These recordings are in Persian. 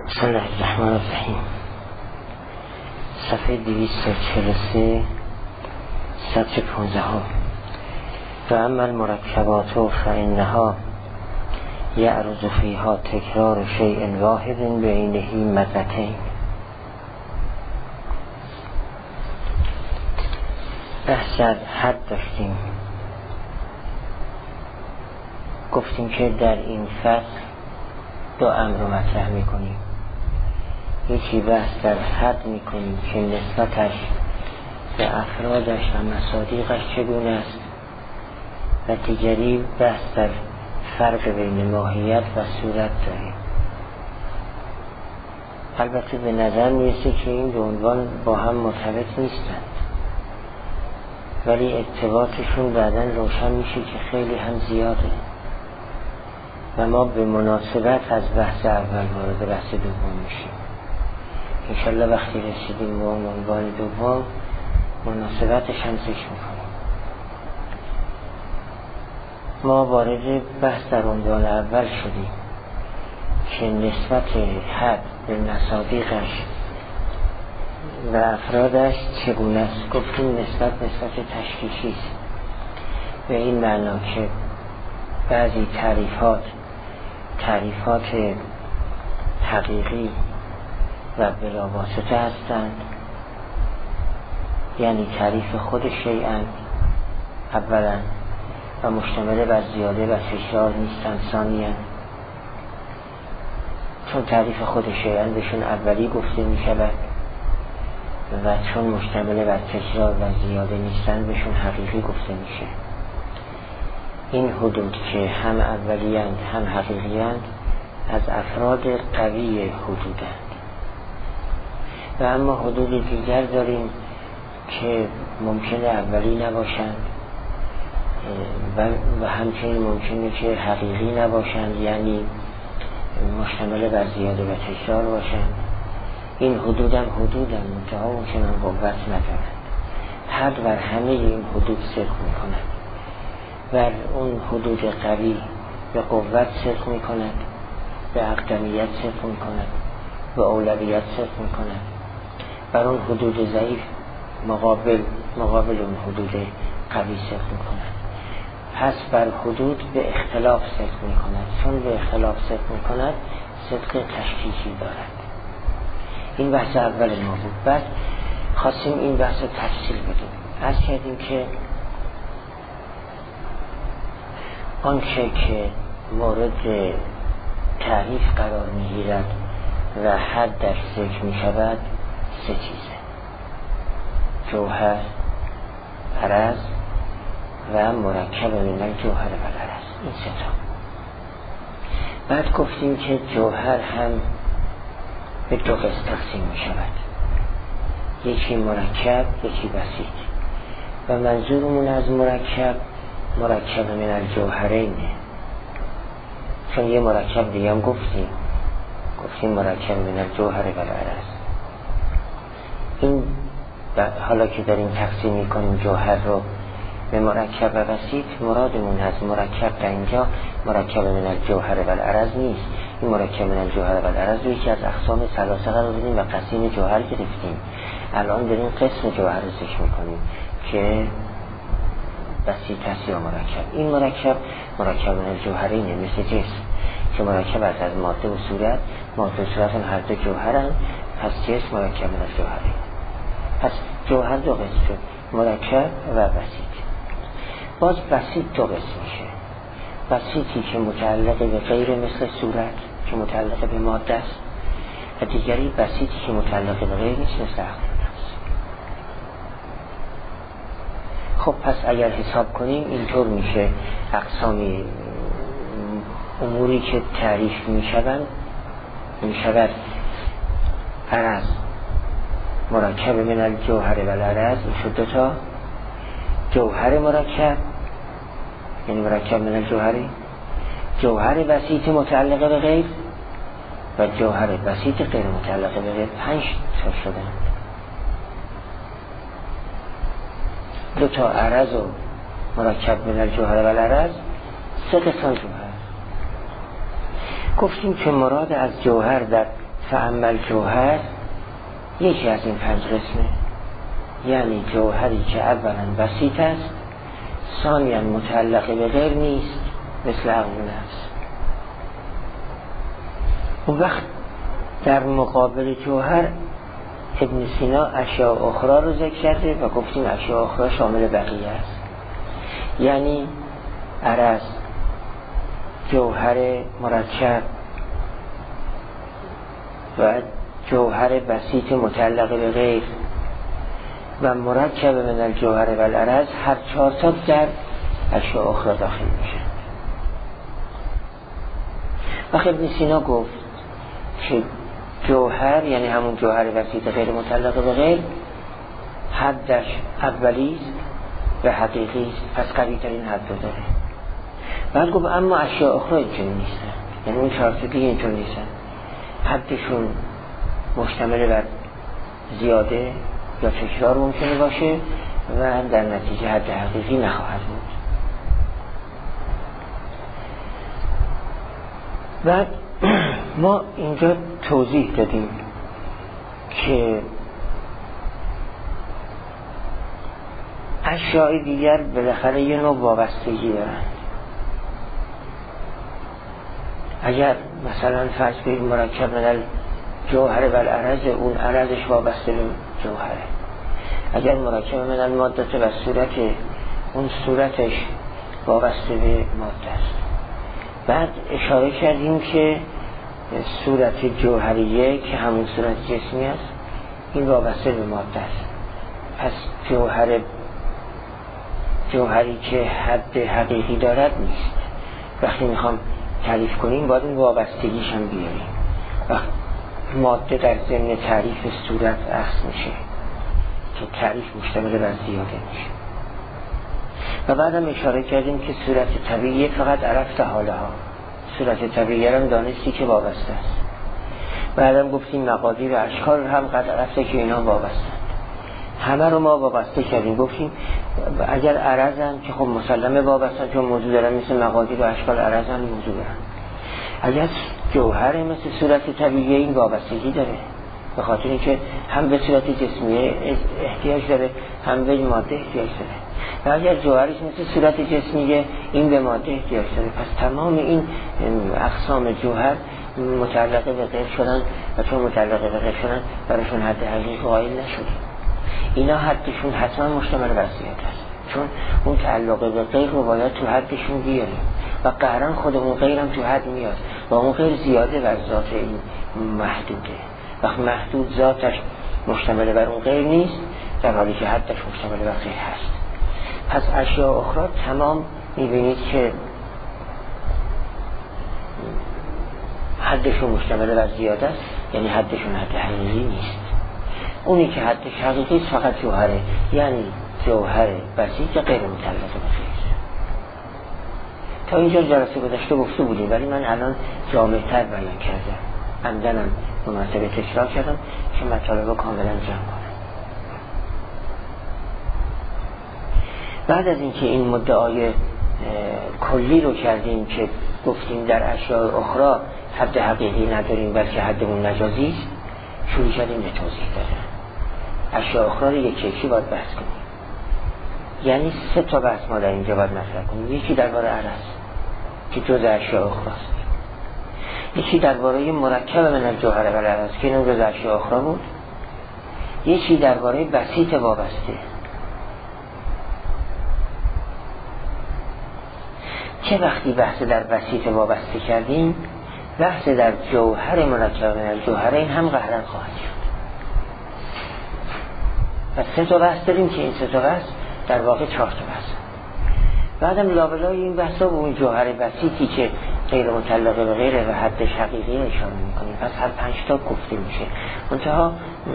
بسم الله الرحمن الرحیم. صفحه 243 سطر 15. و اما المرکبات فانها یعرض فیها تکرار شیء واحد بعینه مزتین. بحث از حد داشتیم، گفتیم که در این فصل دو امر رو مطرح میکنیم. یکی بحث در حد میکنیم که نسبتش به افرادش و مصادیقش چگونه است، و دیگری بحث در فرق بین ماهیت و صورت داریم. البته به نظر میرسه که این دو عنوان با هم مرتبط نیستند، ولی ارتباطشون بعداً روشن میشه که خیلی هم زیاده و ما به مناسبت از بحث اول وارد بحث دوم میشیم. انشالله وقتی رسیدیم به عنوان دوم مناسبتش هم ذکر میکنیم. ما وارد بحث در عنوان اول شدیم که نسبت حد به مصادیقش و افرادش چگونه است. گفتیم نسبت تشخیصی است، به این معنا که بعضی تعریفات حقیقی و بلاواسطه هستند، یعنی تعریف خود شیئن اولا و مشتمل بر زیاده و تکرار نیستند ثانیاً، چون تعریف خود شیئن بهشون اولی گفته می شود و چون مشتمل بر تکرار و زیاده نیستند بهشون حقیقی گفته میشه. این حدود که هم اولیند هم حقیقیند از افراد قوی حدودند، و اما حدود دیگر داریم که ممکنه اولی نباشند و همچنین ممکنه که حقیقی نباشند، یعنی مشتمل بر زیاده و تکرار باشند. این حدودم منتها ممکنن قوت ندارند. حد بر همه این حدود صدق میکنند، بر اون حدود قوی به قوت صدق میکند، به اقدمیت صدق میکند، به اولویت صدق میکند. بر اون حدود ضعیف مقابل اون حدود قوی صدق میکند. پس بر حدود به اختلاف صدق میکند، چون به اختلاف صدق میکند صدق تشخیصی دارد. این بحث اول ما بود. بعد خواستیم این بحث رو تفصیل بدیم. عرض کردیم که آنچه که مورد تعریف قرار میگیرد و حد در ذکر می شود سه چیزه: جوهر، عرض و مرکب من الجوهر و العرض. این سه تا. بعد گفتیم که جوهر هم به دو قسم تقسیم می شود، یکی مرکب یکی بسیط، و منظورمون از مرکب من الجوهرینه، چون یه مرکب دیگه هم گفتیم مرکب من الجوهر و العرض. این حالا که داریم تقسیم میکنیم جوهر رو به مرکب و بسیط، مرادمون از مرکب در اینجا مرکب من الجوهر و العرض نیست. این مرکب من الجوهر و العرض رو یکی از اقسام ثلاثه قرار بدیم و قسیم جوهر گرفتیم. الان داریم قسم جوهر رو ذکر میکنیم که بسیط هست یا مرکب. این مرکب من الجوهرینه، مثل جسم که مرکب از ماده و صورت. ماده و صورت هم هر دو جوهرن، پس جسم مرکب من الجوهرینه. پس جوهر دو قسم شد، مرکب و بسیط. باز بسیط دو قسم میشه: بسیطی که متعلق به غیر مثل صورت که متعلق به ماده است، و دیگری بسیطی که متعلق به غیر مثل عقل است. خب پس اگر حساب کنیم اینطور میشه اقسامی اموری که تعریف میشود عرض، مرکب من الجوهر و العرض. این شد دوتا: جوهر مرکب یعنی مرکب من الجوهری، جوهر بسیط متعلق به غیر و جوهر بسیط غیر متعلق به غیر. 5 تا شدن. دوتا عرض و مرکب من الجوهر و العرض، 3 قسم جوهر. گفتیم که مراد از جوهر در فاما جوهر یکی از این 5 قسمه، یعنی جوهری که اولا بسیط است، ثانیا متعلق به غیر نیست مثل عقل و نفس. اون وقت در مقابل جوهر ابن سینا اشیاء اخرى رو ذکر کرده و گفتیم اشیاء اخرى شامل بقیه است، یعنی عرض، جوهر مرکب و جوهر بسیط متعلق به غیر و مرکب من الجوهر و العرض، هر 4 تا در اشیاء اخرى داخل میشه. و ابن سینا گفت که جوهر یعنی همون جوهر بسیط غیر متعلق به غیر حدش اولی است و حقیقی است، پس قوی ترین حد رو داره. بعد گفت اما اشیاء اخرى اینجوری نیستن، یعنی اون 4 تا دیگه اینجوری نیستن، حدشون مشتمل بر زیاده یا تکرار ممکنه باشه و در نتیجه حد حقیقی نخواهد بود. بعد ما اینجا توضیح دادیم که اشیاء دیگر بالاخره یه نوع وابستگی دارن. اگر مثلا فرض کنید مرکب من جوهر و العرض، اون عرضش وابسته به جوهره. اگر مرکب من المادت و صورت، اون صورتش وابسته به ماده است. بعد اشاره کردیم که صورت جوهریه که همون صورت جسمی است، این وابسته به ماده است. پس جوهری که حد حقیقی دارد نیست. وقتی میخوام تعریف کنیم باید این وابستگیش هم بیاریم. وقت ماده در ضمن تعریف صورت اخذ میشه که تعریف مشتمل بر زیاده میشه. و بعدم اشاره کردیم که صورت طبیعی فقط عرفت حاله ها، صورت طبیعی هم دانستی که وابسته است. بعدم گفتیم مقادیر و اشکال هم قد عرفته که اینا وابسته، همه رو ما وابسته کردیم. گفتیم اگر عرض هم که خب مسلمه وابسته چون موضوع دارن، مثل مقادیر و اشکال عرض هم موضوع دارن. اگر جوهر مثل صورت طبیعی این وابستگی داره، به خاطر اینکه هم به صورت جسمیه احتیاج داره هم به ماده احتیاج داره. و اگر جوهرش مثل صورت جسمیه این به ماده احتیاج داره. پس تمام این اقسام جوهر متعلق به غیر شدن و چون متعلق به غیر شدن براشون حد حقیقی قائل نشدیم. اینا حدشون حتما مشتمل بر زیاده است، چون اون تعلق به غیر رو باید تو حدشون بیاریم و قهرن خود اون غیرم تو حد میاد و اون غیر زیاده بر ذات این محدوده. وقت محدود ذاتش مشتمل بر اون غیر نیست، در حالی که حدش مشتمل بر غیر هست. پس اشیاء اخرى تمام میبینید که حدشون مشتمل بر زیاده است، یعنی حدشون حد حقیقی نیست. اونی که حدش حقیقی است فقط جوهره، یعنی جوهر بسیط غیر متعلق به غیر. تا اینجا جلسه گذشته گفته بودیم، ولی من الان جامع‌تر بیان کردم، عمدنم دو مرتبه تکرار کردم که مطالب کاملا جمع کنم. بعد از اینکه این مدعای کلی رو کردیم که گفتیم در اشیاء اخرى حد حقیقی نداریم بلکه حدمون مجازی است، شروع کردیم به توضیح دادن. اشیاء اخرى رو یکی باید بحث کنیم. یعنی 3 تا بحث ما در اینجا باید مطرح کنیم. یکی درباره عرض که جز اشیاء اخرى است، یکی درباره مرکب من الجوهر و العرض که این جز اشیاء اخرى بود، یکی درباره بسیط وابسته که وقتی بحث در بسیط وابسته کردیم، بحث در جوهر مرکب من الجوهر این هم قهرن خواهد شد. و 3 تا بحث داریم که این 3 تا بحث در واقع 4 تا بحث. بعدم لابلای این بحثا به اون جوهر بسیطی که غیر متعلق به غیره و حدش حقیقی اشاره میکنیم. پس هر 5 تا گفته میشه. منتها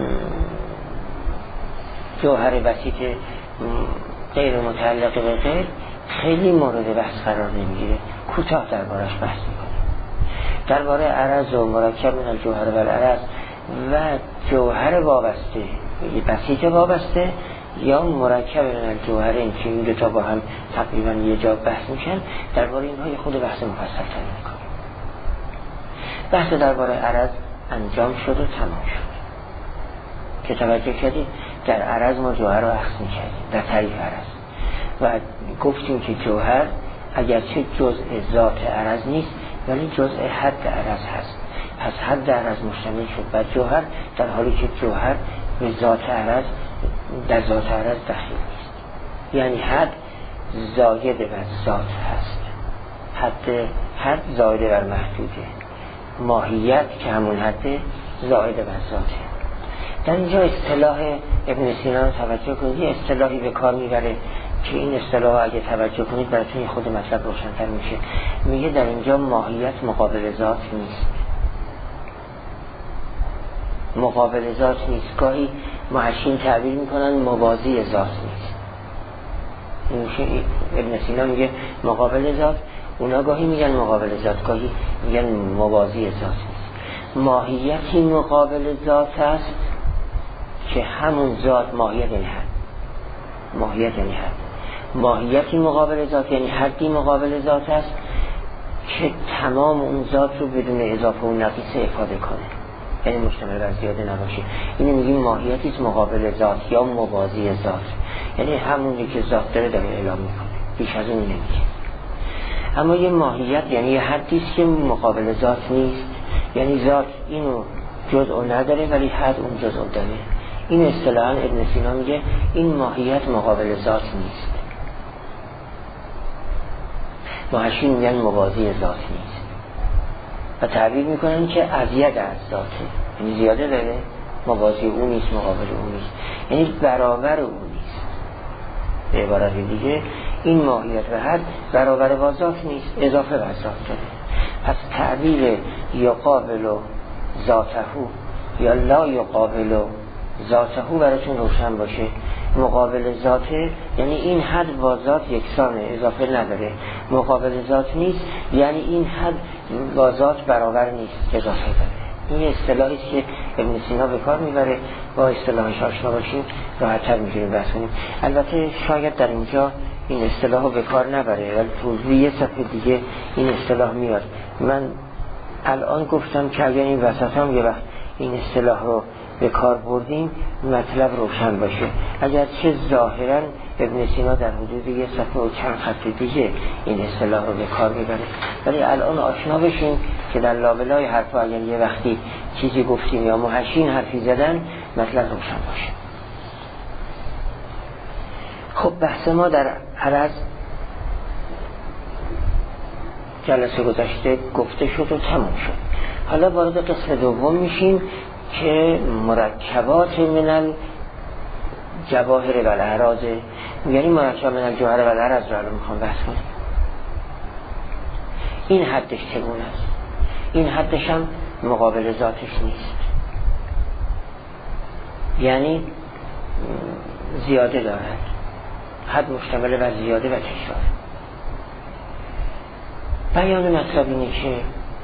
جوهر بسیط غیر متعلق به غیر خیلی مورد بحث قرار نمیگیره، کوتاه دربارش بحث میکنیم. درباره عرض و مرکب من الجوهر و العرض و جوهر وابسته، بسیط وابسته یا مرکب من الجوهرین که این 2 تا با هم تقریبا یه جا بحث میشن، درباره اینها خود بحث مفصل تر میکنیم. بحث درباره عرض انجام شد و تمام شد. که توجه کردید در عرض ما جوهر رو اخذ می‌کردیم در تعریف عرض و گفتیم که جوهر اگرچه جزء ذات عرض نیست ولی جزء حد عرض هست. پس حد عرض مشتمل شد و جوهر در حالی که جوهر به ذات عرض در ذات عرض داخل نیست. یعنی حد زاید بر ذات هست. حد زاید بر محدوده. ماهیت که همون حد زاید بر ذاته. در اینجا اصطلاح ابن سینا رو توجه کنید. یه اصطلاحی به کار میبره که این اصطلاح اگه توجه کنید براتون خود مطلب روشن‌تر میشه. میگه در اینجا ماهیت مقابل ذات نیست. مقابل ذات نیست. گاهی محشین تعبیر میکنن موازی ذات نیست. ابن سینا میگه مقابل ذات، اونا گاهی میگن مقابل ذات، گاهی میگن موازی ذات نیست. ماهیتی مقابل ذات است که همون ذات ماهیت یعنی حد. ماهیت یعنی حد. ماهیتی مقابل ذات یعنی حدی مقابل ذات است که تمام اون ذات رو بدون اضافه و نقیص افاده کنه، یعنی مشتمل بر زیاده نباشه. اینو میگیم ماهیتی مقابل ذات یا موازی ذات، یعنی همونی که ذات داره اعلام میکنه، بیش از اون نمیگه. اما یه ماهیت یعنی یه حدی است که مقابل ذات نیست، یعنی ذات اینو جزء نداره ولی حد اون جزء داره. این اصطلاحاً ابن سینا میگه این ماهیت مقابل ذات نیست. محشین میگن موازی ذات نیست و تعبیر میکنن که ازید از ذاته، یعنی زیاده داره، موازی اون نیست، مقابل اون نیست، یعنی برابر اون نیست. به عبارت دیگه این ماهیت و حد برابر با ذات نیست، اضافه بر ذات داره. پس تعبیر یقابل ذاته یا لا یقابل ذاته براتون روشن باشه. مقابل ذاته یعنی این حد با ذات یکسانه، اضافه نداره. مقابل ذات نیست یعنی این حد با ذات برابر نیست، اضافه داره. این اصطلاحی است که ابن سینا به کار میبره. با اصطلاحش آشنا باشیم راحت‌تر می‌تونیم بحث کنیم. البته شاید در اینجا این اصطلاحو به کار نبره ولی تو یه صفحه دیگه این اصطلاح میاد. من الان گفتم که اگر این وسط هم یه وقت این اصطلاح رو به کار بردیم مطلب روشن باشه. اگر چه ظاهرا ابن سینا در حدود یه صفحه و چند خط دیگه این اصطلاح رو به کار میبره، ولی الان آشنا بشیم که در لابلای حرفا اگر یه وقتی چیزی گفتیم یا محشین حرفی زدن مطلب روشن باشه. خب بحث ما در عرض جلسه گذشته گفته شد و تموم شد. حالا وارد قسم دوم میشیم که مرکبات من الجواهر و الاعراض، یعنی مرکب من الجوهر و الاعراض رو الان میخوام بحث کنیم. این حدش چگونه است؟ این حدش هم مقابل ذاتش نیست، یعنی زیاده دارد. حد مشتمل بر زیاده و تکرار. بیان مطلب اینه که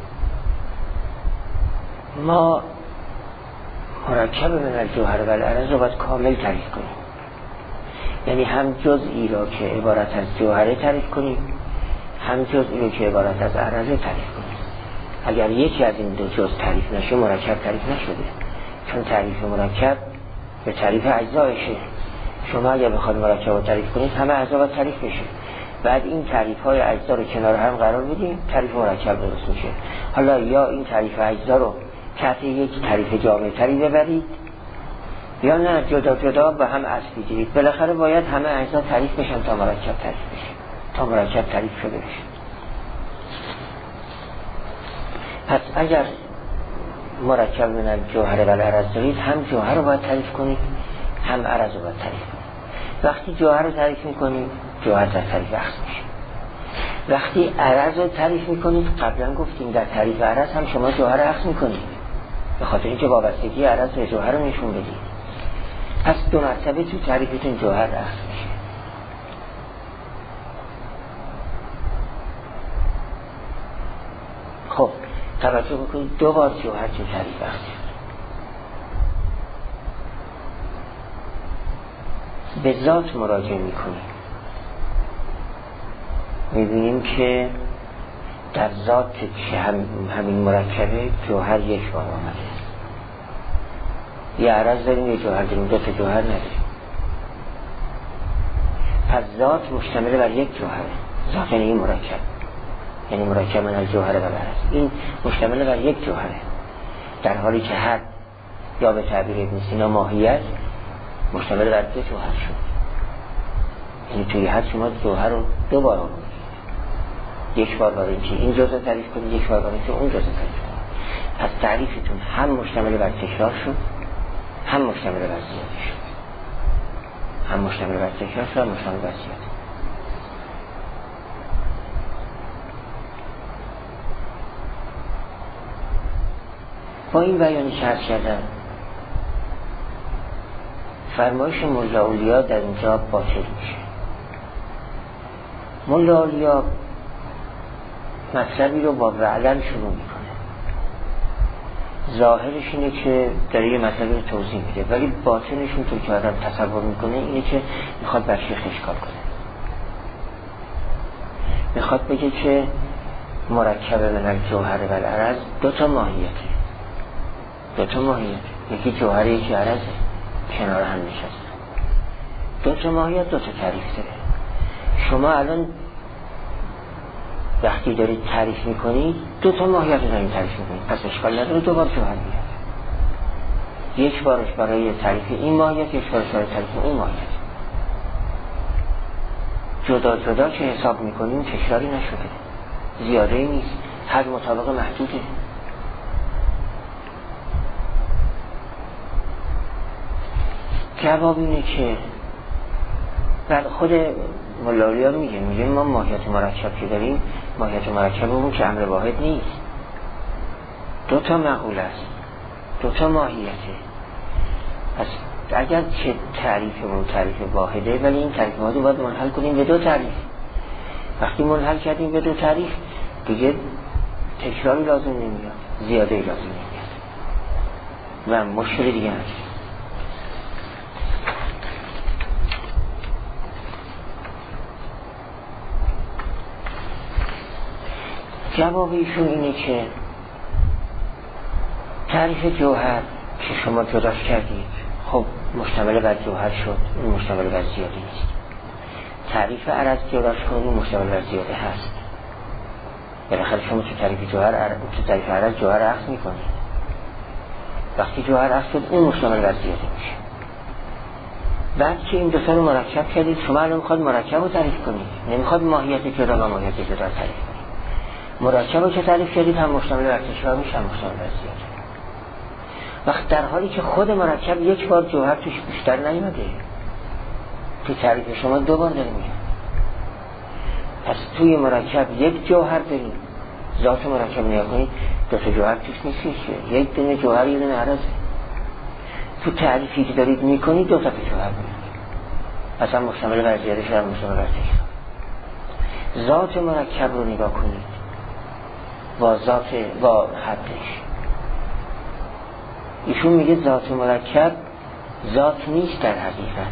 ما مرکب من الجوهر و الاعراض رو باید کامل تعریف کنیم، یعنی هم جزئی رو که عبارت از جوهره تعریف کنیم، هم جزئی رو که عبارت از اعراض تعریف کنیم. اگر یکی از این دو جزء تعریف نشه مرکب تعریف نشده، چون تعریف مرکب به تعریف اجزایشه. شما اگر بخواید مرکب رو تعریف کنید همه اجزا باید تعریف بشه، بعد این تعریف های اجزا رو کنار هم قرار بدیم تعریف مرکب درست میشه. حالا یا این تعریف اجزا رو تحت یک تعریف جامع تری ببرید یا نه جدا جدا به هم اصل بگیرید. بالاخره باید همه اجزا تعریف بشن تا مرکب تعریف بشه، تا مرکب تعریف شده بشه. پس اگر مرکب من الجوهر و الاعراض دارید هم جوهر رو باید تعریف کنید هم اعراض رو باید تعریف کنید. وقتی جوهر رو تعریف میکنید جوهر در تعریف اخذ میشه. وقتی اعراض رو تعریف میکنید قبلا گفتیم در تعریف اعراض هم شما جوهر اخذ میکنید، به خاطر اینکه وابستگی اعراض به جوهر رو نشون بدید. پس دو مرتبه تو تعریفتون جوهر اخذ میشه. خب توجه بکنید دو بار جوهر تو تعریف اخذ شد. به ذات مراجعه میکنیم میبینیم که در ذات همین مرکبه جوهر یک بار آمده. یه عرض داریم یه جوهر داریم، دو تا جوهر نداریم. پس ذات مشتمل بر یک جوهره. ذات یعنی این مرکب، یعنی مرکب من الجوهر و العرض، این مشتمل بر یک جوهره، در حالی که حد یا به تعبیر ابن سینا ماهیت مشتمل بر دو جوهر شد. یعنی توی حد شما جوهر رو دو بار آورد، یک بار برای اینکه این جزء تعریف کنید، یک بار برای اینکه اون جزء تعریف کنید. پس تعریفتون هم مشتمل بر تکرار شد، هم مشتمل بر زیاده شد. هم مشتمل بر تکرار شد، هم مشتمل بر زیاده. با این بیانی که عرض کردم، فرمایش ملا اولیا در اینجا باطل میشه. ملا اولیا مطلبی رو با وعلن شروع میکنه، ظاهرش اینه که داره یه مطلبی رو توضیح میده، ولی باطنش اونطور که آدم تصور میکنه اینه که میخواد بر شیخ اشکال کنه. میخواد بگه که مرکب من الجوهر و العرض دو تا ماهیته، دو تا ماهیت، یکی جوهر یکی عرضه، کنار هم نشسته. دو تا ماهیت دو تا تعریف داره. شما الان وقتی دارید تعریف میکنید دو تا ماهیت رو دارید تعریف میکنید، پس اشکال نداره دو بار جوهر میاد، یک بارش برای تعریف این ماهیت، یک بارش برای تعریف اون ماهیت. جدا جدا که حساب میکنیم تکراری نشده، زیاده ای نیست، حد مطابق محدوده. جواب اینه که بعد خود ملاولیا میگه ما ماهیت مرکب که داریم، ماهیت مرکب اون که امر واحد نیست، دو تا معقول است، دو تا ماهیته. پس اگر که تعریفمون تعریف واحده، ولی این تعریف واحد رو باید منحل کنیم به دو تعریف. وقتی منحل کردیم به دو تعریف دیگه تکراری لازم نمیاد، زیاده لازم نمیاد و مشکل دیگه هست. جواب ایشون اینه که تعریف جوهر که شما جداش کردید خب مشتمل بر جوهر شد، این مشتمل بر زیاده نیست. تعریف عرض جداش کنید مشتمل بر زیاده هست. بالاخره شما تو تعریف جوهر تو تعریف عرض جوهر عکس میکنید، وقتی جوهر عکس شد اون مشتمل بر زیاده میشه. بعد که این دو تا رو مرکب کردید، شما الان میخواد مرکب رو تعریف کنید، نمیخواد ماهیت جدا و ماهیت جدا تعریف کنید. مرکب رو که تعریف کردید هم مشتمل بر تکرار میشه، هم مشتمل بر زیاده. وقت در حالی که خود مرکب یک بار جوهر توش بیشتر نیومده، تو تعریف شما دو بار داره میاد. پس توی مرکب یک جوهر داریم، ذات مرکب نگاه کنید دو تا جوهر توش نیست که یک دونه جوهر یه دونه عرضه. تو تعریفی که دارید میکنید دو تا جوهر میاد، پس هم مشتمل بر زیاده شد، هم مشتمل بر تکرار. ذات مرکب رو نگاه کنید با حدش. ایشون میگه ذات مرکب ذات نیست در حقیقت،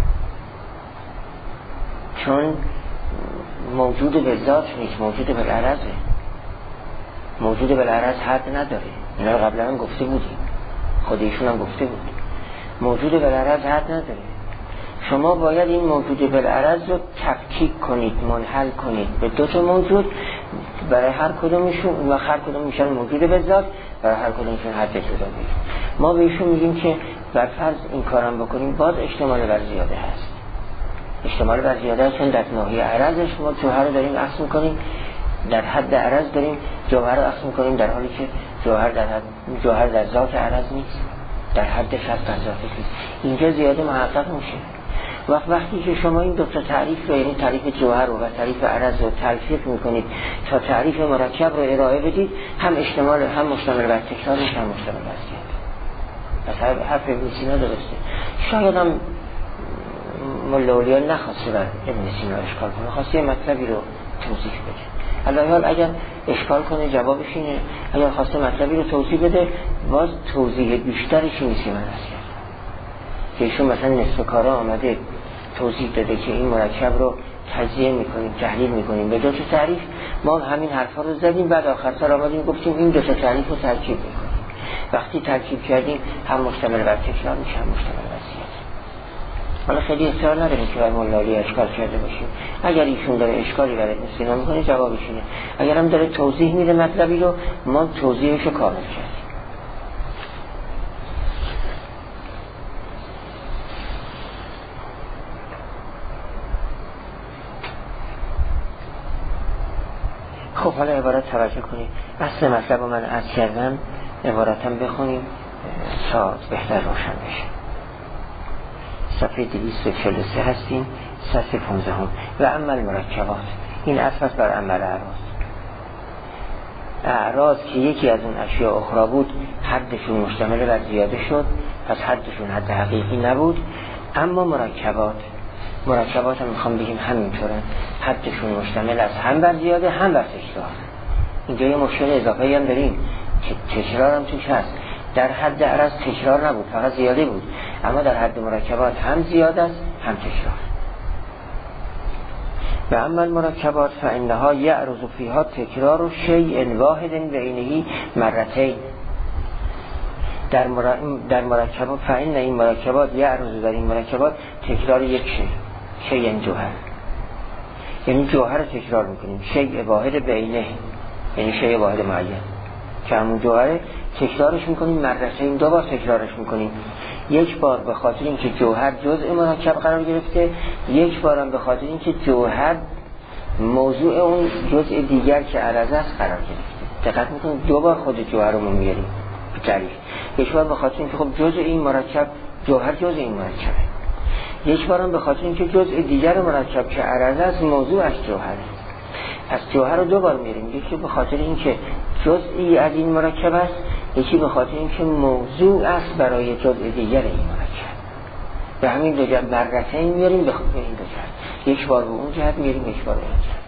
چون موجود به ذات نیست، موجود به العرضه. موجود به العرض حد نداره، اینا رو قبلا هم گفته بودیم، خود ایشون هم گفته بود. موجود به العرض حد نداره. شما باید این موجود به العرض رو تفکیک کنید، منحل کنید به دو تا موجود، برای هر کدومشون و هر کدوم میشن موجود به ذات، برای هر کدومشون حد جدا میشه. ما به ایشون میگیم که بر فرض این کارم بکنیم باز احتمال بر زیاده هست. احتمال بر زیاده هست چون در ناحیه عرضش ما جوهر رو داریم عکس میکنیم، در حد عرض داریم جوهر رو عکس میکنیم، در حالی که جوهر در ذات عرض نیست، در حدش هست، در ذاتش نیست. اینجا زیاده محقق میشه. وقتی که شما این دو تا تعریف رو، یعنی تعریف جوهر و تعریف عرض رو تلفیق میکنید تا تعریف مرکب رو ارائه بدید، هم احتمال هم مشتمل بر تکرار میشه، هم مشتمل بر زیاده. پس حرف ابن سینا درسته. شاید هم ملاولیا نخواسته بر ابن سینا اشکال کنه، خواسته یه مطلبی رو توضیح بده. الان اگر اشکال کنه جوابش اینه، اگر خواسته مطلبی رو توضیح بده باز توضیح بیشترش نیست. من هست که ایشون مثلا نصف کارا آمده توضیح داده که این مرکب رو تجزیه میکنیم، تحلیل میکنیم به دو تا تعریف. ما همین حرفا رو زدیم، بعد آخر سر آمدیم گفتیم این دو تا تعریف رو ترکیب میکنیم. وقتی ترکیب کردیم هم مشتمل بر تکرار میشه هم مشتمل بر زیاده. حالا خیلی اصرار نداریم که بر ملالی اشکال کرده باشیم. اگر ایشون داره اشکالی برای نسینا میکنه جوابش اینه، اگر هم داره توضیح میده مطلبی رو ما توضیحش رو کامل کردیم. خب حالا عبارت توجه کنید، اصل مطلب رو من عرض کردم، عبارتم بخونیم تا بهتر روشن بشه. صفحه 243 هستیم، سطر 15 و عمل مرکبات. این اساس بر عمل اعراض که یکی از اون اشیاء اخرى بود حدشون مشتمل بر زیاده شد، پس حدشون حد حقیقی نبود. اما مرکبات هم میخوام بگیم همینطورن، حدشون مشتمل از هم بر زیاده هم بر تکرار. اینجا یه مشکل اضافه‌ای هم داریم که تکرار هم توش هست. در حد عرض تکرار نبود، فقط زیاده بود، اما در حد مرکبات هم زیاده است هم تکرار. و اما المرکبات فانها یعرض فیها تکرار شیء واحد بینه مرتين. در مرکبات فان این مرکبات یعرض، در این مرکبات تکرار یک شیء جوهر، یعنی جوهر رو تکرار میکنیم. شیء واحد بینه یعنی شیء واحد معین که همون جوهره تکرارش میکنیم مرتين، دو بار تکرارش میکنیم. یک بار به خاطر اینکه جوهر جزء مرکب قرار گرفته، یک بارم به خاطر اینکه جوهر موضوع اون جزء دیگر که عرض است قرار گرفته. دقت میکنیم دو بار خود جوهر رو میاریم به تعریف. یک بار به خاطر اینکه خب جزء این مرکب جوهر جزء این مرکبه، یک بارم به خاطر اینکه جزء دیگر مرکب که عرض است موضوع از جوهره. پس جوهر رو دو بار میاریم، یکی به خاطر اینکه جزئی از این مرکب است، یکی به خاطر اینکه موضوع است برای جزء دیگر این مرکب. به همین دو جهت مرتين میاریم به این دو جهت، یک بار به اون جهت میاریم یک بار به این جهت.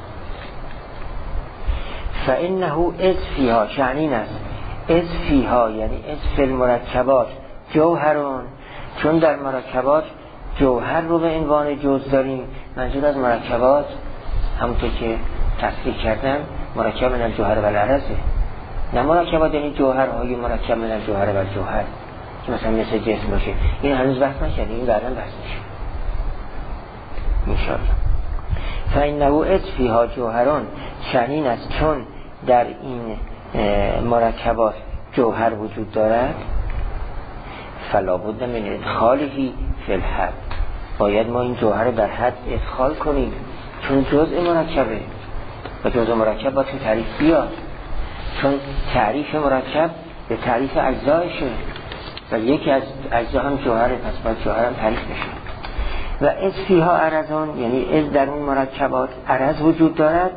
فانه اذ فیها شعنین است، اذ فیها یعنی اذ فی المرکبات جوهرون، چون در مرکبات جوهر رو به عنوان جز داریم. منظور از مرکبات همونطور که تصریح کردم مرکب من الجوهر و العرضه، نه مرکبات یعنی جوهرهای مرکب من الجوهر و الجوهر که مثلا مثل جسم باشه. این هنوز بحث نشده، این بعداً بحث میشه انشاءالله. فانه اذ فیها جوهرون شنین است، چون در این مرکبات جوهر وجود دارد. فلا بد من ادخالهی فی الحد، باید ما این جوهر رو در حد ادخال کنیم، چون جزء مرکبه و جزء مرکب باید تو تعریف بیاد، چون تعریف مرکب به تعریف اجزایشه و یکی از اجزا هم جوهره، پس باید جوهر هم تعریف بشه. و از فیها عرضان یعنی از در اون مرکبات عرض وجود دارد،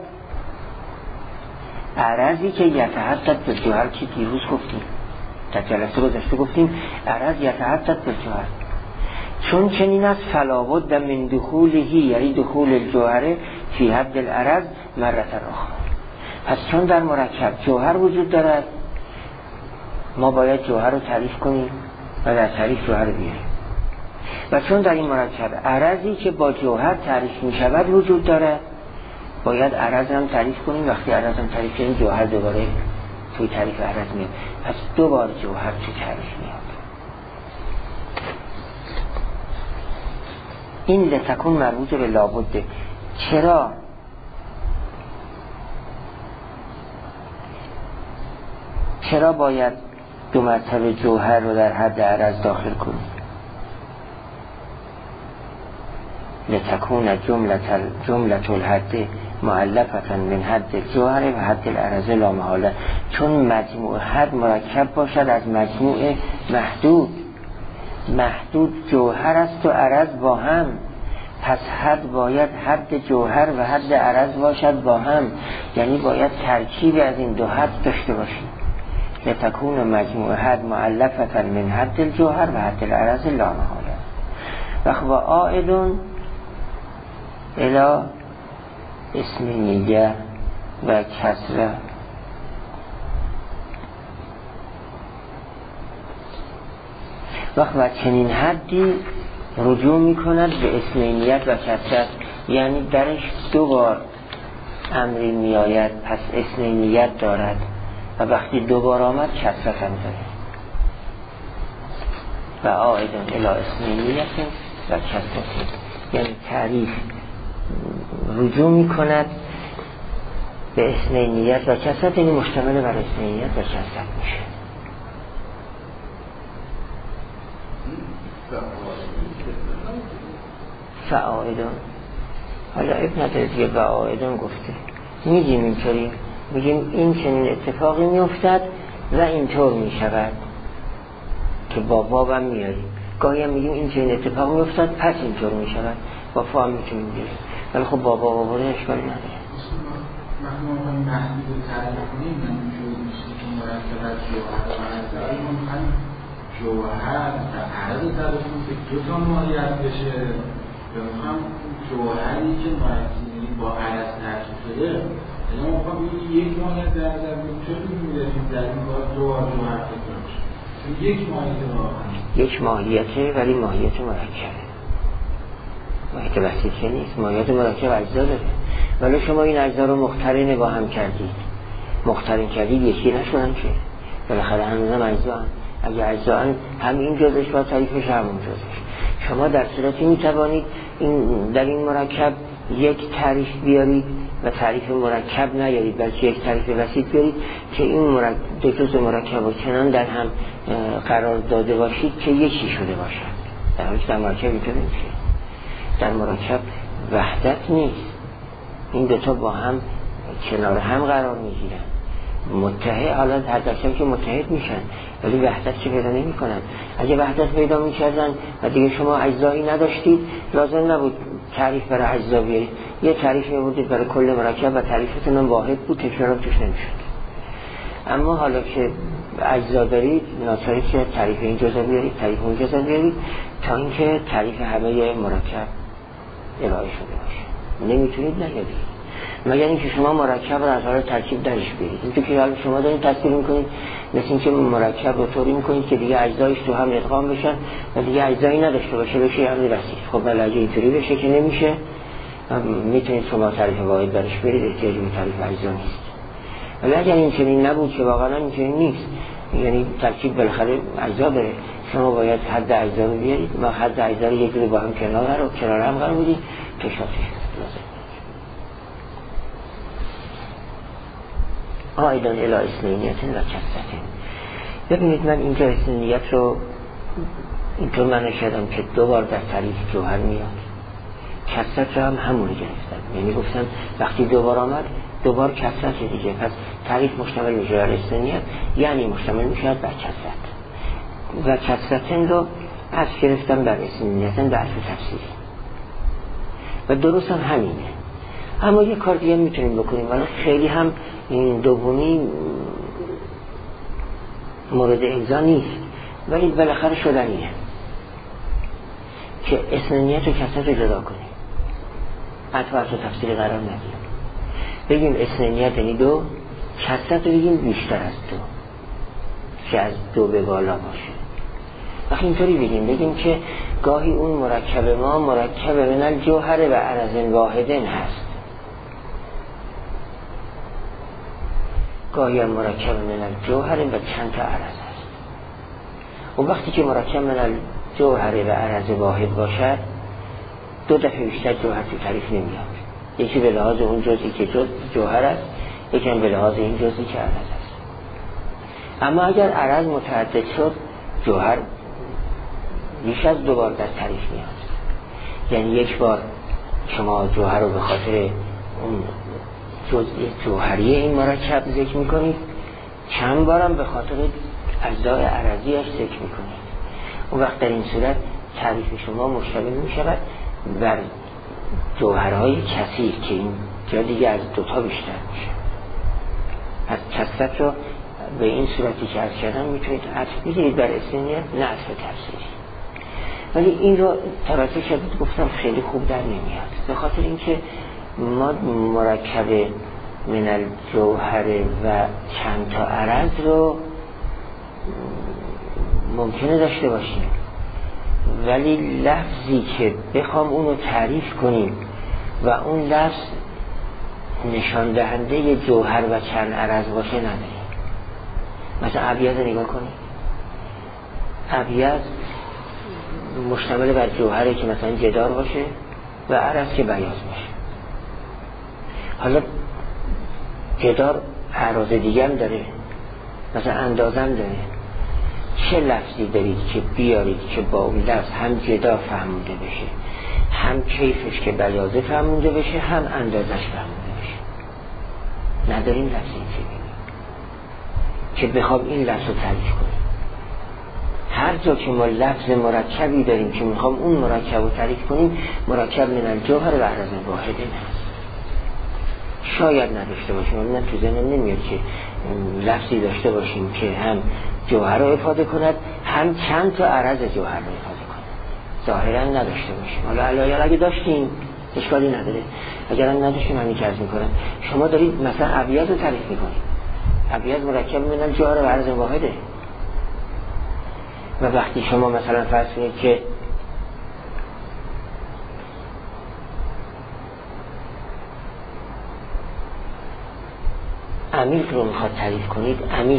عرضی که یتحدد به جوهر که دیروز گفتیم در جلسه گذشته گفتیم عرض یتحدد به جوهر. چون چنین است فلا بد من دخولهی یعنی دخول الجوهره فی حد العرض مرة اخرى. پس چون در مرکب جوهر وجود دارد ما باید جوهر رو تعریف کنیم و در تعریف جوهر رو بیاریم. و چون در این مرکب عرضی که با جوهر تعریف می شود وجود دارد باید عرض هم تعریف کنیم. وقتی عرض هم تعریف کنیم جوهر دوباره توی تعریف عرض میاد، پس دو بار جوهر توی تعریف میاد. این لتکون مربوط به لابده. چرا باید دو مرتبه جوهر رو در حد عرض داخل کنیم؟ لتکون جملة الحد مؤلفة من حد الجوهر و حد العرض لا محاله، چون مجموع حد مرکب باشد از مجموع محدود جوهر است و عرض با هم، پس حد باید حد جوهر و حد عرض باشد با هم، یعنی باید ترکیب از این دو حد داشته باشیم. لتکون مجموع حد مؤلفة من حد الجوهر و حد العرض لا محاله. و عائد الى اسم نیه و کسره. و چنین حدی رجوع می کند به اسم نیت و کسرت، یعنی درش دو بار امری می آید، پس اسم نیت دارد و وقتی دوبار آمد کسرت هم داره. و عائدن الی اثنینیت و کسرت، یعنی تعریف رجوع می کند به اثنینیت و کسرت، یعنی مشتمل بر اثنینیت و کسرت میشه. فعائدون، حالا ابن نداره دیگه فعائدون گفته، میگیم اینطوری، میگیم این چنین اتفاقی میافتد و اینطور میشود که با بابم میاریم. گاهی هم میگیم این چنین اتفاق میافتد پس اینطور میشود، با فا هم میتونیم بیاریم، ولی خب با بابا بوده اشکالی نداره. مخمون محدود تعریف کنیم میشه که مرکب از جوهر و عرض ممکن جوهر و عرض تعریف کنیم که دو تا ماهیت بشه، یا هم جوهری که مرکبی با عرض ترکیب شده، یعنی ممکن یک ماهیت در نظر بگیریم چون می‌دونیم در این کار جوهر تکرار میشه، چون یک ماهیت واقعا یک ماهیته ولی ماهیت مرکبه، ماهیت بسیطه نیست. ماهیت مرکب اجزا داره، ولی شما این اجزا رو مقترن با هم کردید، مقترن کردید یکی نشدن که بالاخره هنوزم اجزا هم. اگه اجزا هم این جزش با تعریفش همون جزش. شما در صورتی میتوانید در این مرکب یک تعریف بیارید و تعریف مرکب نیارید، بلکه یک تعریف بسیط بیارید که این دو جزء مرکب و چنان در هم قرار داده باشید که یکی شده باشد. در حالی که در مرکب اینطور نمیشه. در مرکب وحدت نیست، این دوتا با هم کنار هم قرار میگیرن، متحد، حالا هر درصد که متحد میشن ولی وحدت که پیدا نمی کنن. اگه وحدت پیدا میکردن و دیگه شما اجزایی نداشتید، لازم نبود تعریف برای اجزا بیارید، یه تعریف میبودید برای کل مرکب و تعریفتون هم واحد بود، تکرار توش نمیشد. اما حالا که اجزا دارید ناچاری که تعریف این جزا بیارید، تعریف اون جزا بیارید، تا اینکه تعریف همه مرکب ارائه شده باشه. نمیتونید نیارید مگر اینکه شما مرکب رو از حال ترکیب درش بیارید. اینطور که حالا شما دارید تصویر میکنید مثل اینکه مرکب رو طوری میکنید که دیگه اجزایش تو هم ادغام بشن و دیگه اجزایی نداشته باشه، بشه یعنی رسید. خب بله اگه اینطوری بشه که نمیشه، میتونید شما تعریف واحد درش بیارید، احتیاجی به تعریف اجزا نیست. ولی اگر این چنین نبود که واقعا این چنین نیست، یعنی ترکیب بالاخره اجزا داره، شما باید حد اجزا رو بیارید و حد اجزا رو یک جوری با هم کنار هم قرار بدید که شاتش لازم. عائدان الی اثنینیت و کسرت. ببینید من اینجا اثنینیت رو اینطور معنی کردم که دو بار در تعریف جوهر میاد، کسرت رو هم همون رو گرفتم، یعنی گفتم وقتی دوبار آمد دوبار کسرت دیگه، پس تعریف مشتمل میشه بر اثنینیت، یعنی مشتمل میشه بر کسرت. و کسرتن رو از گرفتم بر اثنینیتن به اصل تفسیری و درست هم همینه. اما یه کار دیگه میتونیم بکنیم، ولی خیلی هم این دومی مورد امضا نیست ولی بالاخره شدنیه که اثنینیت و کسرت رو جدا کنیم، حتی اصل تفسیری قرار ندیم، بگیم اثنینیت یعنی دو، کسرت رو بگیم بیشتر از دو که از دو به بالا باشه. وقتی اینطوری بگیم که گاهی اون مرکب ما مرکب من الجوهر و عرض واحدن هست، گاهی مرکب من الجوهر و چند تا عرض هست. و وقتی که مرکب من الجوهر و عرض واحد باشد دو دفعه بیشتر جوهر تو تعریف نمیاد، یکی به لحاظ اون جزئی که جوهر است، یکی هم به لحاظ این جزئی که عرض است. اما اگر عرض متعدد شد جوهر بیش از دو بار در تعریف میاد، یعنی یک بار شما جوهر رو به خاطر اون جزئی جوهری این مرکب ذکر میکنید، چند بارم به خاطر اجزای عرضیش ذکر میکنید. اون وقت در این صورت تعریف شما مشتمل میشود بر جوهرهای کثیر که این جا دیگه از دوتا بیشتر میشه. از کثرت رو به این صورتی که عرض کردم میتونید عطف بگیرید بر اثنینیت، نه اصل تفسیری. ولی این رو توجه کردید گفتم خیلی خوب در نمیاد، به خاطر اینکه ما مرکب من الجوهر و چند تا عرض رو ممکنه داشته باشیم، ولی لفظی که بخوام اونو تعریف کنیم و اون لفظ نشان دهنده جوهر و چند عرض باشه نداریم. مثلا ابیض نگاه کنید، ابیض مشتمل بر جوهره که مثلا جدار باشه و عرض که بیاض باشه. حالا جدار اعراض دیگه هم داره، مثلا اندازه هم داره. چه لفظی دارید که بیارید که با اون لفظ هم جدار فهمونده بشه، هم کیفش که بیاضه فهمونده بشه، هم اندازش فهمونده بشه؟ نداریم لفظی که بخواب این لفظ رو تعریف کنیم. هر جا که ما لفظ مرکبی داریم که میخوام اون مرکب رو تعریف کنیم، مرکب من الجوهر و عرض واحده هست. شاید نداشته باشیم، من تو ذهنم نمیاد که لفظی داشته باشیم که هم جوهر رو افاده کند، هم چند تا عرض جوهر رو افاده کند. ظاهرا نداشته باشیم. حالا علایق اگه داشتیم اشکالی نداره، اگر هم نداشتیم همین که عرض میکنم. شما دارید مثلا ابیض رو تعریف میکنید، ابیض مرکب من الجوهر و عرض واحده. و وقتی شما مثلا فرض کنید که عمیق رو میخواد تعریف کنید،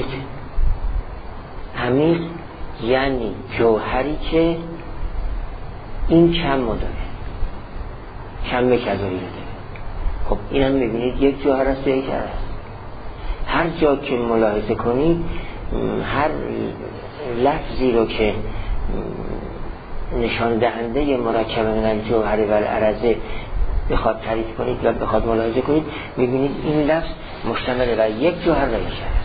عمیق یعنی جوهری که این کم رو داره، کم کذایی رو داره. خب این هم میبینید یک جوهر است یا یک عرض. هر جا که ملاحظه کنید هر لفظی رو که نشان دهنده مرکب من الجوهر و العرض بخواد تعریف کنید و بخواد ملاحظه کنید، میبینید این لفظ مشتمل بر یک جوهر و یک عرض.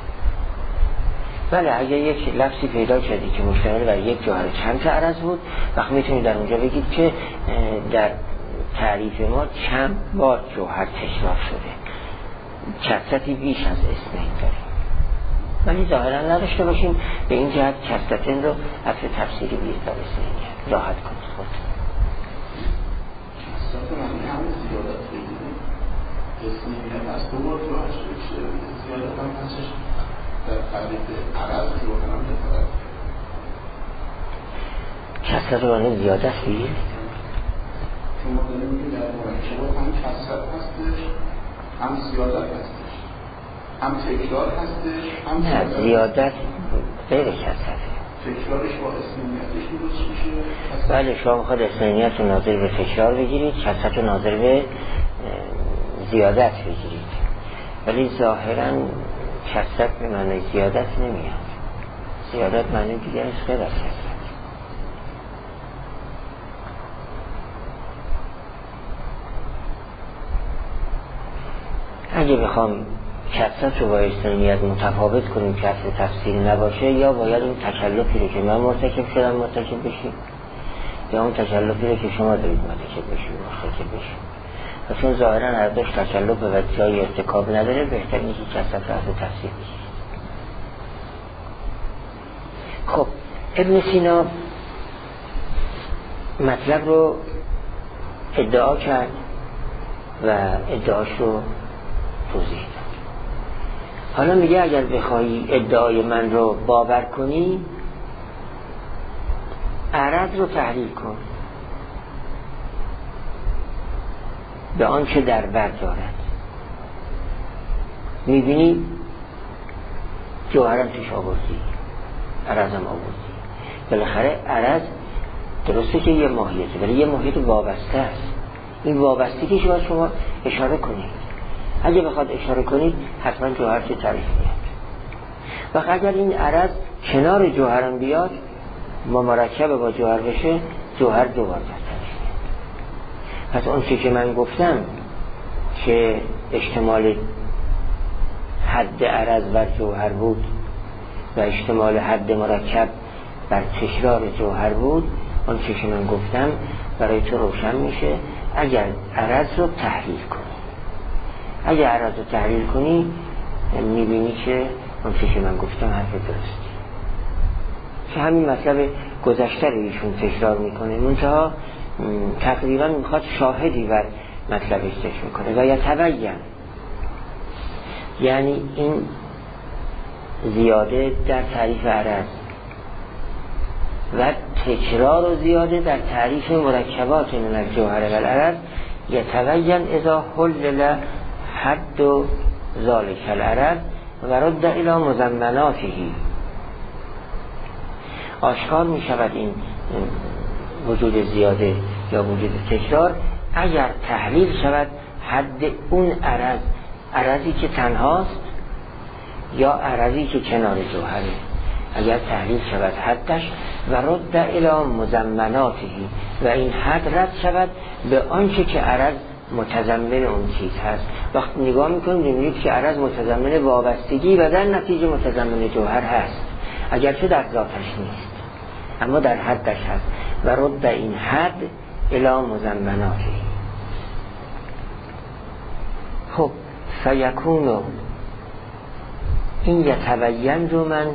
بله اگر یک لفظی پیدا کردی که مشتمل بر یک جوهر چند تا عرض بود، وقت میتونید در اونجا بگید که در تعریف ما چند بار جوهر تکرار شده، کثرتی بیش از اثنین داریم. ولی ظاهرا نداشته باشیم، به این جهت کثرتین رو حرف تفسیری بیست در اثنین راحت کنید خود. کثرت معنی همه زیادت بگیریم اثنین از دو بار جوهر شده، زیادت هم هستش در تعریف عرض جوهر هم بطرف کثرت معنی زیادت بگیریم. شما داریم میگه در مرکبات هم کثرت هستش، هم زیادت هستش، هم تکرار هستش، هم نه زیادت غیر کثرته. تکرارش با اثنینیتش درست میشه. بله شما میخواد اثنینیت رو ناظر به تکرار بگیرید، کثرت رو ناظر به زیادت بگیرید، ولی ظاهرا کثرت به معنی زیادت نمیاد. زیادت معنی دیگر است غیر از کثرت. اگه بخوام کثرت رو با اثنینیت متفاوت کنیم که اصل تفسیری نباشه، یا باید اون تکلفی رو که من مرتکب شدم مرتکب بشیم، یا اون تکلفی رو که شما دارید مرتکب بشیم. و چون ظاهرا هر دوش تکلف و جای ارتکاب نداره، بهترینه که کثرت رو اصل تفسیر بشیم. خب ابن سینا مطلب رو ادعا کرد و ادعاش رو توضیح داد. حالا میگه اگر بخوایی ادعای من رو باور کنی، عرض رو تحلیل کن به آنچه در بر دارد. میبینی جوهرم توش آوردی، عرضم آوردی. بالاخره عرض درسته که یه ماهیته، ولی یه ماهیت وابسته است. این وابستگی که باید شما اشاره کنید. اگه بخواد اشاره کنید حتما جوهر چه تعریف میاد. و اگر این عرض کنار جوهرم بیاد، ما مرکب با جوهر بشه، جوهر دوبار تعریف میاد. پس اون چی که من گفتم که اشتمال حد عرض بر جوهر بود و اشتمال حد مرکب بر تکرار جوهر بود، اون چی که من گفتم برای تو روشن میشه اگر عرض رو تحلیل کنی. اگه عرض رو تحلیل کنی میبینی که اون چیزی که من گفتم حرف درستی، که همین مطلب گذشته رو ایشون تکرار میکنه، منتها تقریبا میخواد شاهدی بر مطلبش تکرار کنه. و یتبین یعنی این زیاده در تعریف عرض و تکرار و زیاده در تعریف مرکبات من الجوهر و العرض، یتبین اذا حلل حد ذالک العرض و رد الی مضمناته. آشکار می شود این وجود زیاده یا وجود تکرار اگر تحلیل شود حد اون عرضی که تنهاست یا عرضی که کنار جوهره. اگر تحلیل شود حدش و رد الی مضمناته و این حد رد شود به آنچه که عرض متضمن اون چیز هست. وقتی نگاه میکنیم میبینید که عرض متضمن وابستگی و در نتیجه متضمن جوهر هست، اگرچه در ذاتش نیست اما در حدش هست. و رد این حد الی مضمناته. خب فیکون، این یتبین رو من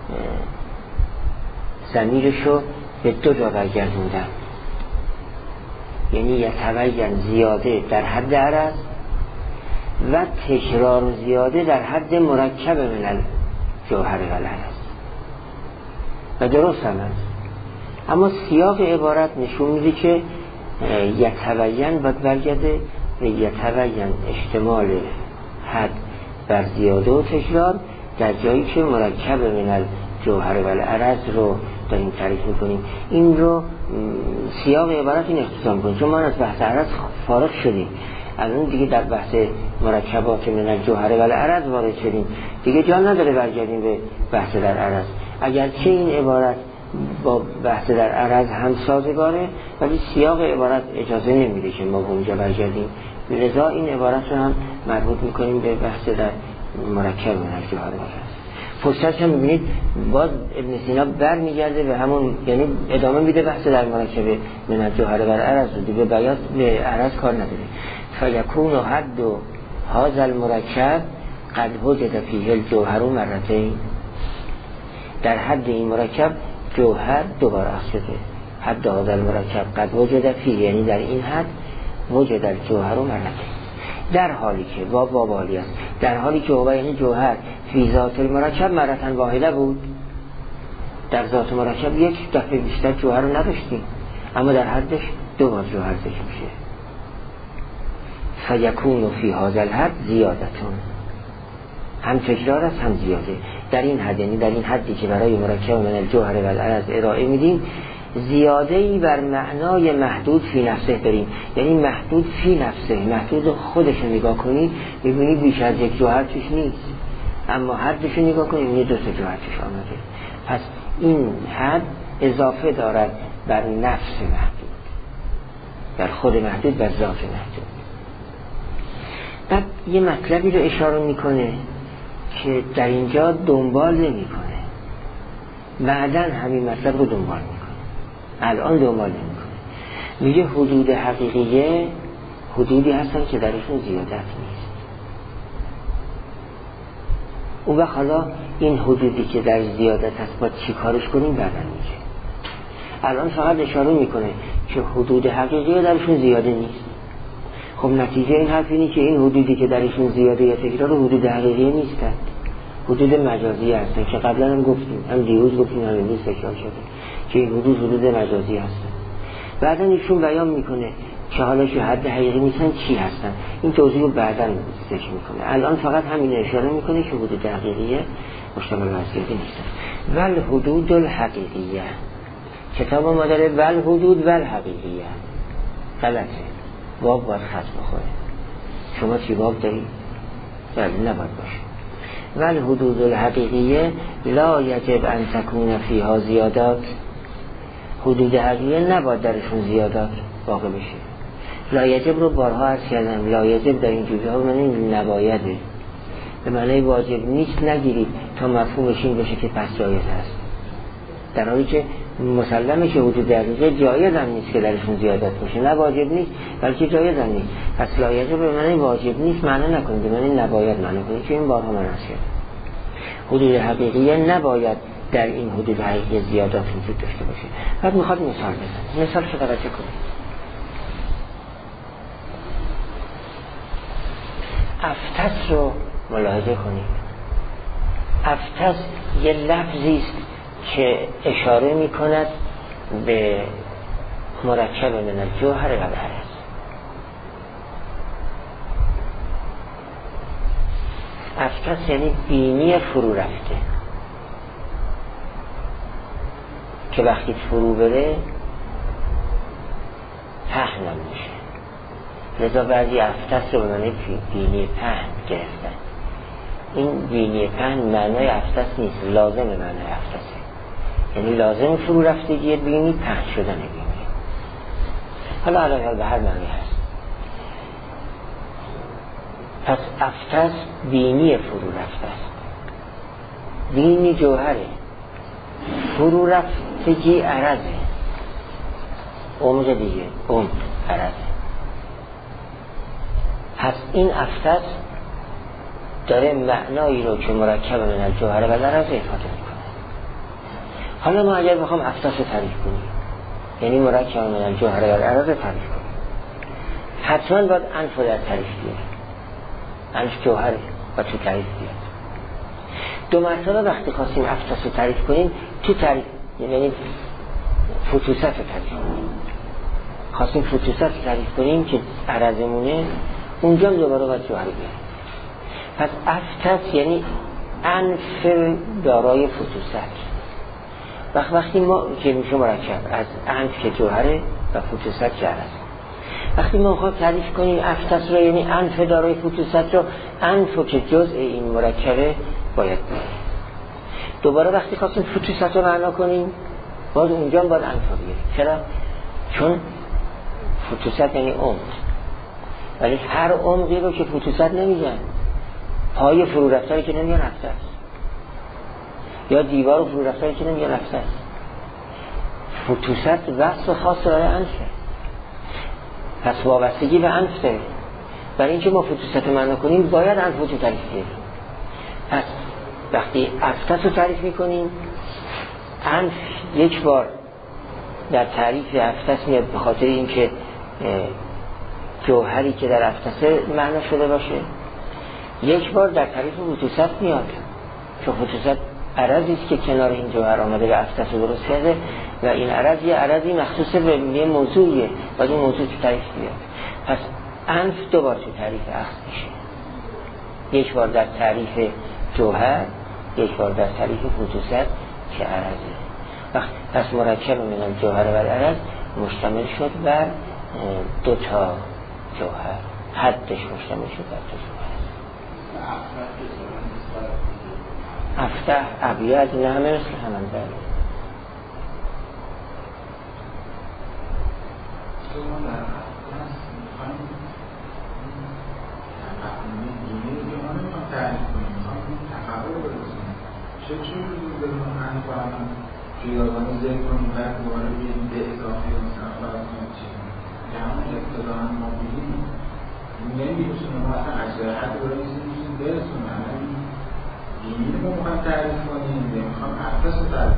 ضمیرشو به دو جا برگردوندم، یعنی یتبین زیاده در حد عرض و تکرار زیاده در حد مرکب من الجوهر و العرض. و درست هم هست، اما سیاق عبارت نشون میده که یتبین باید برگرده به یتبین اشتمال حد بر زیاده و تکرار در جایی که مرکب من الجوهر و العرض رو داریم تعریف میکنیم. این رو سیاق عبارت این اختصام کنیم، چون ما از بحث عرض فارغ شدیم، الان دیگه در بحث مرکبات من الجوهر و العرض وارد شدیم، دیگه جا نداره برگردیم به بحث در عرض. اگرچه این عبارت با بحث در عرض هم سازگاره ولی سیاق عبارت اجازه نمیده که ما به اونجا برگردیم، لذا این عبارت رو هم مربوط میکنیم به بحث در مرکب من الجوهر و العرض. فرصت هم میبینید باز ابن سینا بر میگرده به همون، یعنی ادامه میده بحث در مرکب من الجوهر و العرض، دیگه بیاس به عرض کار نداره. فیکون حد هذا المرکب قد وجد فیه الجوهر مرتين، در حد این مرکب جوهر دوباره اخذ شده. حد هذا المرکب قد وجد فیه، یعنی در این حد وجد الجوهر مرتين، در حالی که والی است، در حالی که یعنی جوهر فی ذات المرکب مرتن واحده بود، در ذات مرکب یک دفعه بیشتر جوهر رو نداشتیم اما در حدش دو بار جوهر ذکر میشه. فیکون فی هذا الحد زیادتون، هم تکرار است هم زیاده در این حد، یعنی در این حدی که برای مرکب من الجوهر و العرض ارائه میدیم زیاده‌ای بر معنای محدود فی نفسه داریم، یعنی محدود فی نفسه، محدود خودش رو نگاه کنید ببینید بیش از یک جوهر توش نیست، اما حدش رو نگاه کنید یه دو سه جوهر توش آمده. پس این حد اضافه دارد بر نفس محدود، بر خود محدود، بر ذات محدود. بعد یه مطلبی رو اشاره میکنه که در اینجا دنبال نمیکنه، بعداً همین مطلب رو دنبال میکنه، الان دنبال نمیکنه. میگه حدود حقیقیه حدودی هستن که درشون زیادت نیست. اون وقت حالا این حدودی که در زیادت هست با چی کارش کنیم بعداً میگه. الان فقط اشاره میکنه که حدود حقیقیه درشون زیاده نیست. خب نتیجه این حرف اینه که این حدودی که درشون زیاده یا تکرار حدود حقیقیه نیستن، حدود مجازی هستن که قبلا هم گفتیم، هم دیروز گفتیم، هم امروز تکرار شده که این حدود مجازی هستن. بعدا ایشون بیان میکنه که حالا که حد حقیقی نیستن چی هستن، این توضیح رو بعدا ذکر میکنه. الان فقط همین اشاره میکنه که حدود حقیقیه مشتمل بر زیاده نیستن. ول حدود الحقیقیه، کتاب ما داره ول حدود ول حقیقیه، غلطه، باب باید خط بخوره. شما چی باب داری؟ بله نباید باشه. ول حدود الحقیقیه لا یجب ان تکون فیها زیادات، حدود حقیقیه نباید درشون زیادات واقع بشه. لا یجب رو بارها عرض کردم، لا یجب در این جوزه ها به معنی نبایده، به معنی واجب نیست نگیرید تا مفهومش این بشه که پس جایز هست، در حالی که مسلمه که حدود حقیقیه جایز هم نیست که درشون زیادت باشه، نه واجب نیست بلکه جایز هم نیست. پس لا یجب به معنی واجب نیست معنا نکنید، به معنی نباید معنا کنید، که این بارها من عرض کردم. حدود حقیقیه نباید در این حدود حقیقی زیادات وجود داشته باشه. بعد میخواد مثال بزنه، مثال شو توجه کنید. افتس رو ملاحظه کنید. افتس یه لفظی است که اشاره میکند به مرکب من الجوهر و العرض. افتس یعنی بینی فرو رفته که وقتی فرو بره پهن میشه. لذا بعضی افتس رو به معنی بینی پهن گرفتن. این بینی پهن معنای افتس نیست، لازم معنای افتسه، یعنی لازم فرو رفتگی بینی، پهن شدن بینی. حالا علاوه به هر معنی هست. پس افتس بینی فرو رفته است. بینی جوهره، فرو رفتگی عرضه، عمق دیگه، عمق عرضه. پس این افتس داره معنایی رو که مرکب من الجوهره و العرض افاده میکنه. حالا ما اگر بخوام افتس رو تعریف کنیم، یعنی مرکب من الجوهره و العرض تعریف کنیم، حتما باید انف رو در تعریف بیاریم. انف جوهره و تو تعریف بیاریم. دو مرتبه وقتی خواستیم افتس رو تعریف کنیم، تو تعریف یعنی فتوست رو تعریف کنیم. خواستیم فتوست رو تعریف کنیم که عرضمونه، اونجا دوباره باید جوهره بیاریم. پس افتس یعنی انف دارای فتوست. وقتی ما که میشه مرکب از انف که جوهره و فتوست که عرض، وقتی ما خواهد تعریف کنیم افتس رو یعنی انف دارای فتوست رو، انف که جزء این مرکبه باید بیاریم. دوباره وقتی خواستیم فتوست رو معنا کنیم، باز اونجا باید انف رو بیاریم. چرا؟ چون فتوست یعنی عمق، ولی هر عمقی رو که فتوست نمیگن. پای فرو رفتاری که نمیگن افتس، یا دیوار فرو رفتاری که نمیگن افتس. فتوست وصف خاص برای انفه، پس وابستگی به انف داره. برای اینکه ما فتوست رو معنا کنیم باید انف رو تعریف کنیم. پس وقتی افتس رو تعریف میکنیم، انف یک بار در تعریف افتس میاد به خاطر اینکه جوهری که در افتس معنا شده باشه. یک بار در تعریف فتوست میاد، چون فتوست عرضی است که کنار این جوهر آمده به افتس رو درست کرده و این عرض یه عرضی مخصوص به یه موضوعیه و این موضوع تو تعریف بیاد. پس انف دو بار تو تعریف اخذ میشه، یک بار در تعریف جوهر، یک بار در تعریف فتوست که عرضه. پس مرکب من الجوهر و العرض مشتمل شد بر دو تا جوهر، حدش مشتمل شد بر دو جوهر. افتح ابیض نه همه مثل همان بله. جیادانه ذکر کنیم و دوباره بیاییم به اضافه مثلا فرض کنیم چیزی که همون ابتداعا ما بودیم نمی‌تونیم ما اصلا اجزای برای می‌تونیم برسونیم. الان دینی رو می‌خوایم تعریف کنیم، می‌خوایم افتس رو تعریف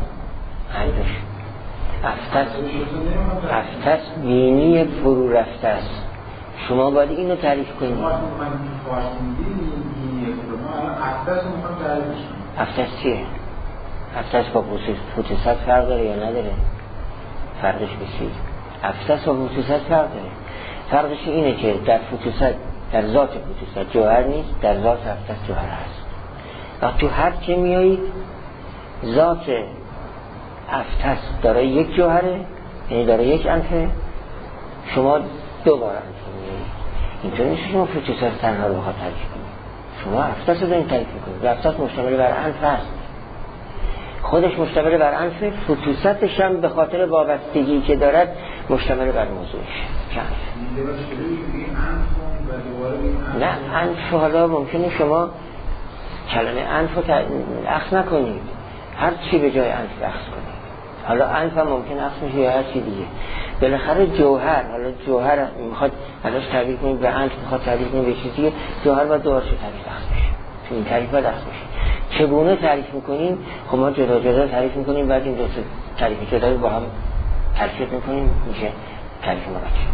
کنیم. افتس بینی فرو رفته است. شما باید اینو تعریف کنیم. ما می‌خوایم فارسی بینی فرو، ما الان افتس رو می‌خوایم تعریف کنیم. افتس چیه؟ افتس با فتوست فرق داره یا نداره؟ فرقش بسید. افتس با فتوست فرق داره. فرقش اینه که در فتوست، در ذات فتوست جوهر نیست، در ذات افتس جوهر هست. و تو هر که میایید ذات افتس داره یک جوهره، یعنی داره یک انفه، شما دو بار انفه میایید. اینطور نیست شما فتوست تنها رو بخواد تعریف کنید. شما افتس رو دارید تعریف کنید. افتس مشتمل بر انف هست، خودش مشتمل بر انف، فتوستش هم به خاطر وابستگی که دارد مشتمل بر موضوعش. نه انف حالا ممکنه شما کلمه انف رو اخذ نکنید، هر چی به جای انف اخذ کنید. حالا انف هم ممکنه اخذ میشه یا هر چی دیگه. بالاخره جوهر، حالا جوهر میخواد ازش تعبیر کنید به انف، میخواد تعبیر کنید به چیزی، جوهر باید دوباره چه تعریف اخذ میشه، تو این تعریف باید اخذ میشه. چگونه تعریف میکنیم؟ خب ما جدا جدا تعریف میکنیم، بعد این دو تعریف جدا رو با هم ترکیب میکنیم، میشه تعریف مرکب.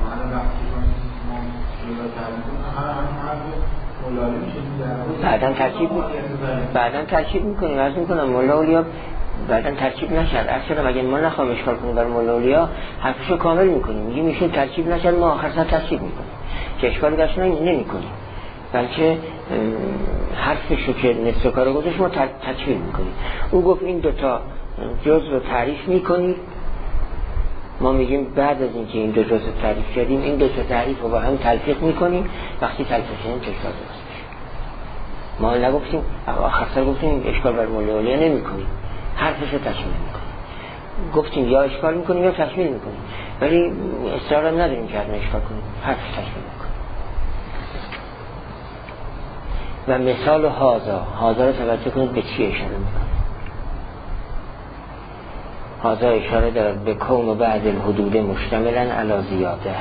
بعداً ترکیب میکنیم. عرض میکنم مولا اولیا بعداً ترکیب نشد. اصلا اگه ما نخواهم اشکال کنیم بر مولا اولیا، حرفشو کامل میکنیم، میگیم ایشون ترکیب نشد، ما آخر سر ترکیب میکنیم که اشکالی درش نمیکنیم، بلکه حرفشو که نصف کارو گذاشت ما تکمیل میکنیم. او گفت این دوتا جز رو تعریف میکنیم، ما میگیم بعد از اینکه این دو جز رو تعریف کردیم این دوتا تعریف رو با هم تلفیق میکنیم، وقتی تلفیق کردیم تکرار درست میشه. ما نگفتیم آخر گفتیم اشکال بر مولا نمی کنیم، حرفش رو تکمیل میکنیم. گفتیم یا اشکال میکنیم یا تکمیل میکنیم، ولی اصرار نداریم که حتما اشکال کنیم، حرفش تکمیل میکنیم. و مثال هازا رو توجه کنید به چی اشاره میکنه. هازا اشاره دارد به کون و بعد الحدود مشتملا علی زیاده.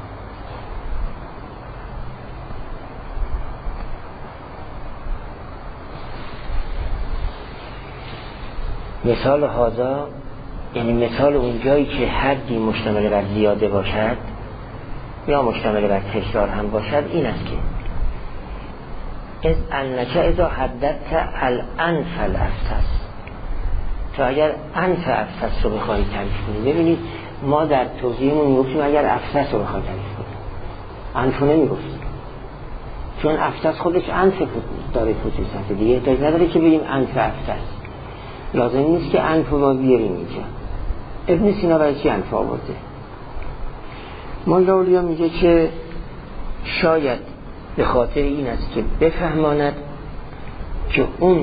مثال هازا یعنی مثال اون جایی که حدی مشتمل بر زیاده باشد یا مشتمل بر تکرار هم باشد این است که از انکه اذا حددت الانف الافتس، تو اگر انف افتس رو بخواهی تعریف کنی، ببینید ما در توضیحمون میگفتیم اگر افتس رو بخواهی تعریف کنی انف رو نمیگفتیم، چون افتس خودش انف داره خصوصیت دیگه، احتیاج نداره که بگیم انف افتس، لازم نیست که انف رو ما بیاریم اینجا. ابن سینا برای چی انف آورده؟ مولا اولیا میگه که شاید به خاطر این است که بفهماند که اون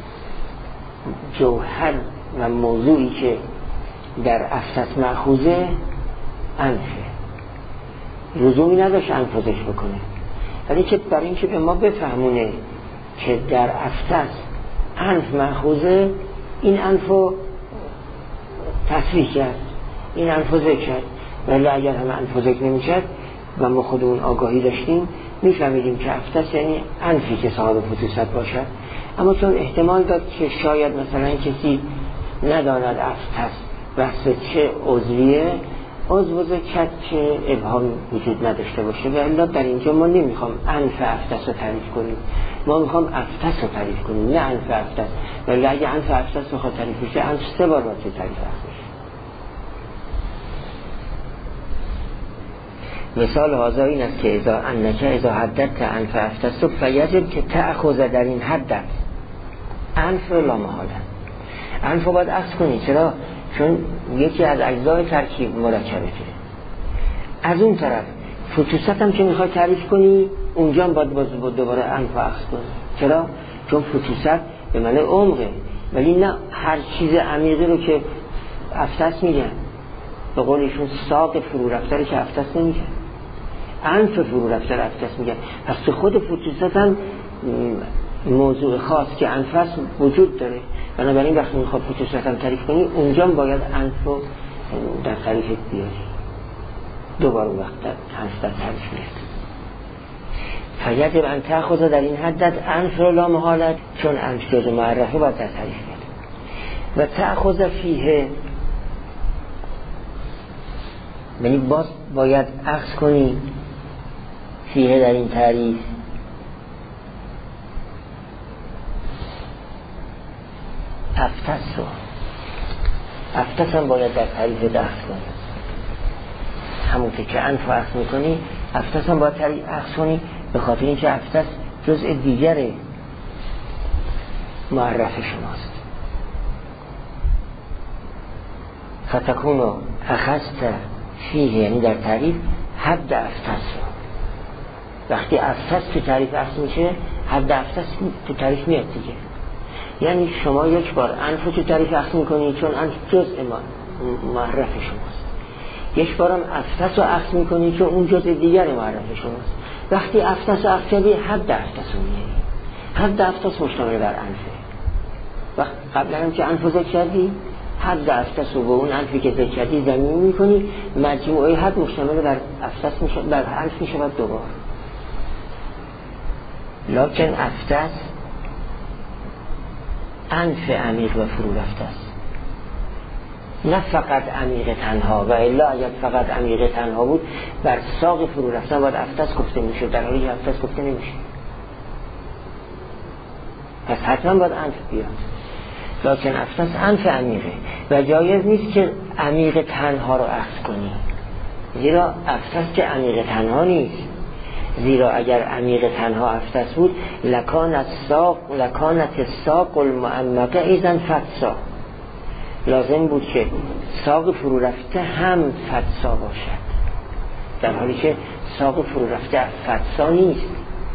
جوهر و موضوعی که در افتس مأخوذه انفه، لزومی نداشت انفذش بکنه، ولی که برای این که به ما بفهمونه که در افتس انف مأخوذه، این انفو تصریح کرد، این انفو ذکر کرد. ولی اگر همه انفو ذکر نمی کرد و ما خودمون آگاهی داشتیم میفهمیدیم که افتس یعنی انفی که صاحب خصوصیت باشد. اما چون احتمال داد که شاید مثلا کسی نداند افتس بحث چه عضویه، عضو ذکر که ابهام وجود نداشته باشه، و الا در اینجا ما نمیخوام انف افتس رو تعریف کنیم، ما میخوام افتس رو تعریف کنیم نه انف افتس. ولی اگه انف افتس رو تعریف بشه انف 3 بار باید تعریف بشه. مثال هازا این است که اذا حددت انف افتس فیجب که تأخذ در این حدت انف لا محاله. انف رو باید اخذ کنی. چرا؟ چون یکی از اجزای ترکیب مرکبه. از اون طرف فتوست هم که میخوای تعریف کنی اونجا هم باید دوباره انف اخذ کنی. چرا؟ چون فتوست به معنی عمقه، ولی نه هر چیز عمیقی رو که افتس میگن، به قول ایشون ساق فرو رفتره که افتس نمیگن، انف فرو رفتر افتس میگن. پس تو خود فتوست هم موضوع خاص که انفس وجود داره، بنابراین وقتی میخواد فتوست هم تعریف کنی اونجا باید انف رو در تعریفت بیاری، دوباره وقت انف در تعریف میاد. فیجب ان تأخذ در این حدت انف رو لا محالت، چون انف جز معرفه باید در تعریف میاد. و تأخذ فیه یعنی باز باید اخذ کنی فیه در این تعریف افتس رو. افتس هم باید در تعریف اخذ کنی، همون که انف رو اخذ میکنی افتس هم باید اخذ کنی، به خاطر اینکه افتس جزء دیگر معرف شماست. فتکونو اخذت فیه یعنی در تعریف حد افتس رو. وقتی افتس تو تعریف اخذ میشه حد افتس تو تعریف میاد دیگه. یعنی شما یک بار انف رو تو تعریف اخذ میکنی چون انف جزء معرف شماست، یک بارم افتس رو اخذ میکنی چون اون جزء دیگر معرف شماست. وقتی افتس رو اخذ کردی حد افتس رو میاری. حد افتس مشتمل بر انفه. وقت قبلا هم که انف رو ذکر کردی حد افتس رو به اون انفی که ذکر کردی زمین میکنی، مجموعه حد مشتمل بر افتس میشه، بر انف میشه باید دوبار. لکن افتس انف عمیق و فرو رفته است، نه فقط عمیق تنها، و الا اگر فقط عمیق تنها بود بر ساق فرو رفتن باید افتس گفته میشه، در حالی که افتس گفته نمیشه. پس حتما باید انف بیاد. لکن افتس انف عمیقه و جایز نیست که عمیق تنها رو اخذ کنی، زیرا افتس که عمیق تنها نیست. زیرا اگر عمیق تنها افتس بود لکانت ساق المعمقه ایزن فتسا، لازم بود که ساق فرو رفته هم فتسا باشد، در حالی که ساق فرو رفته فتسا نیست،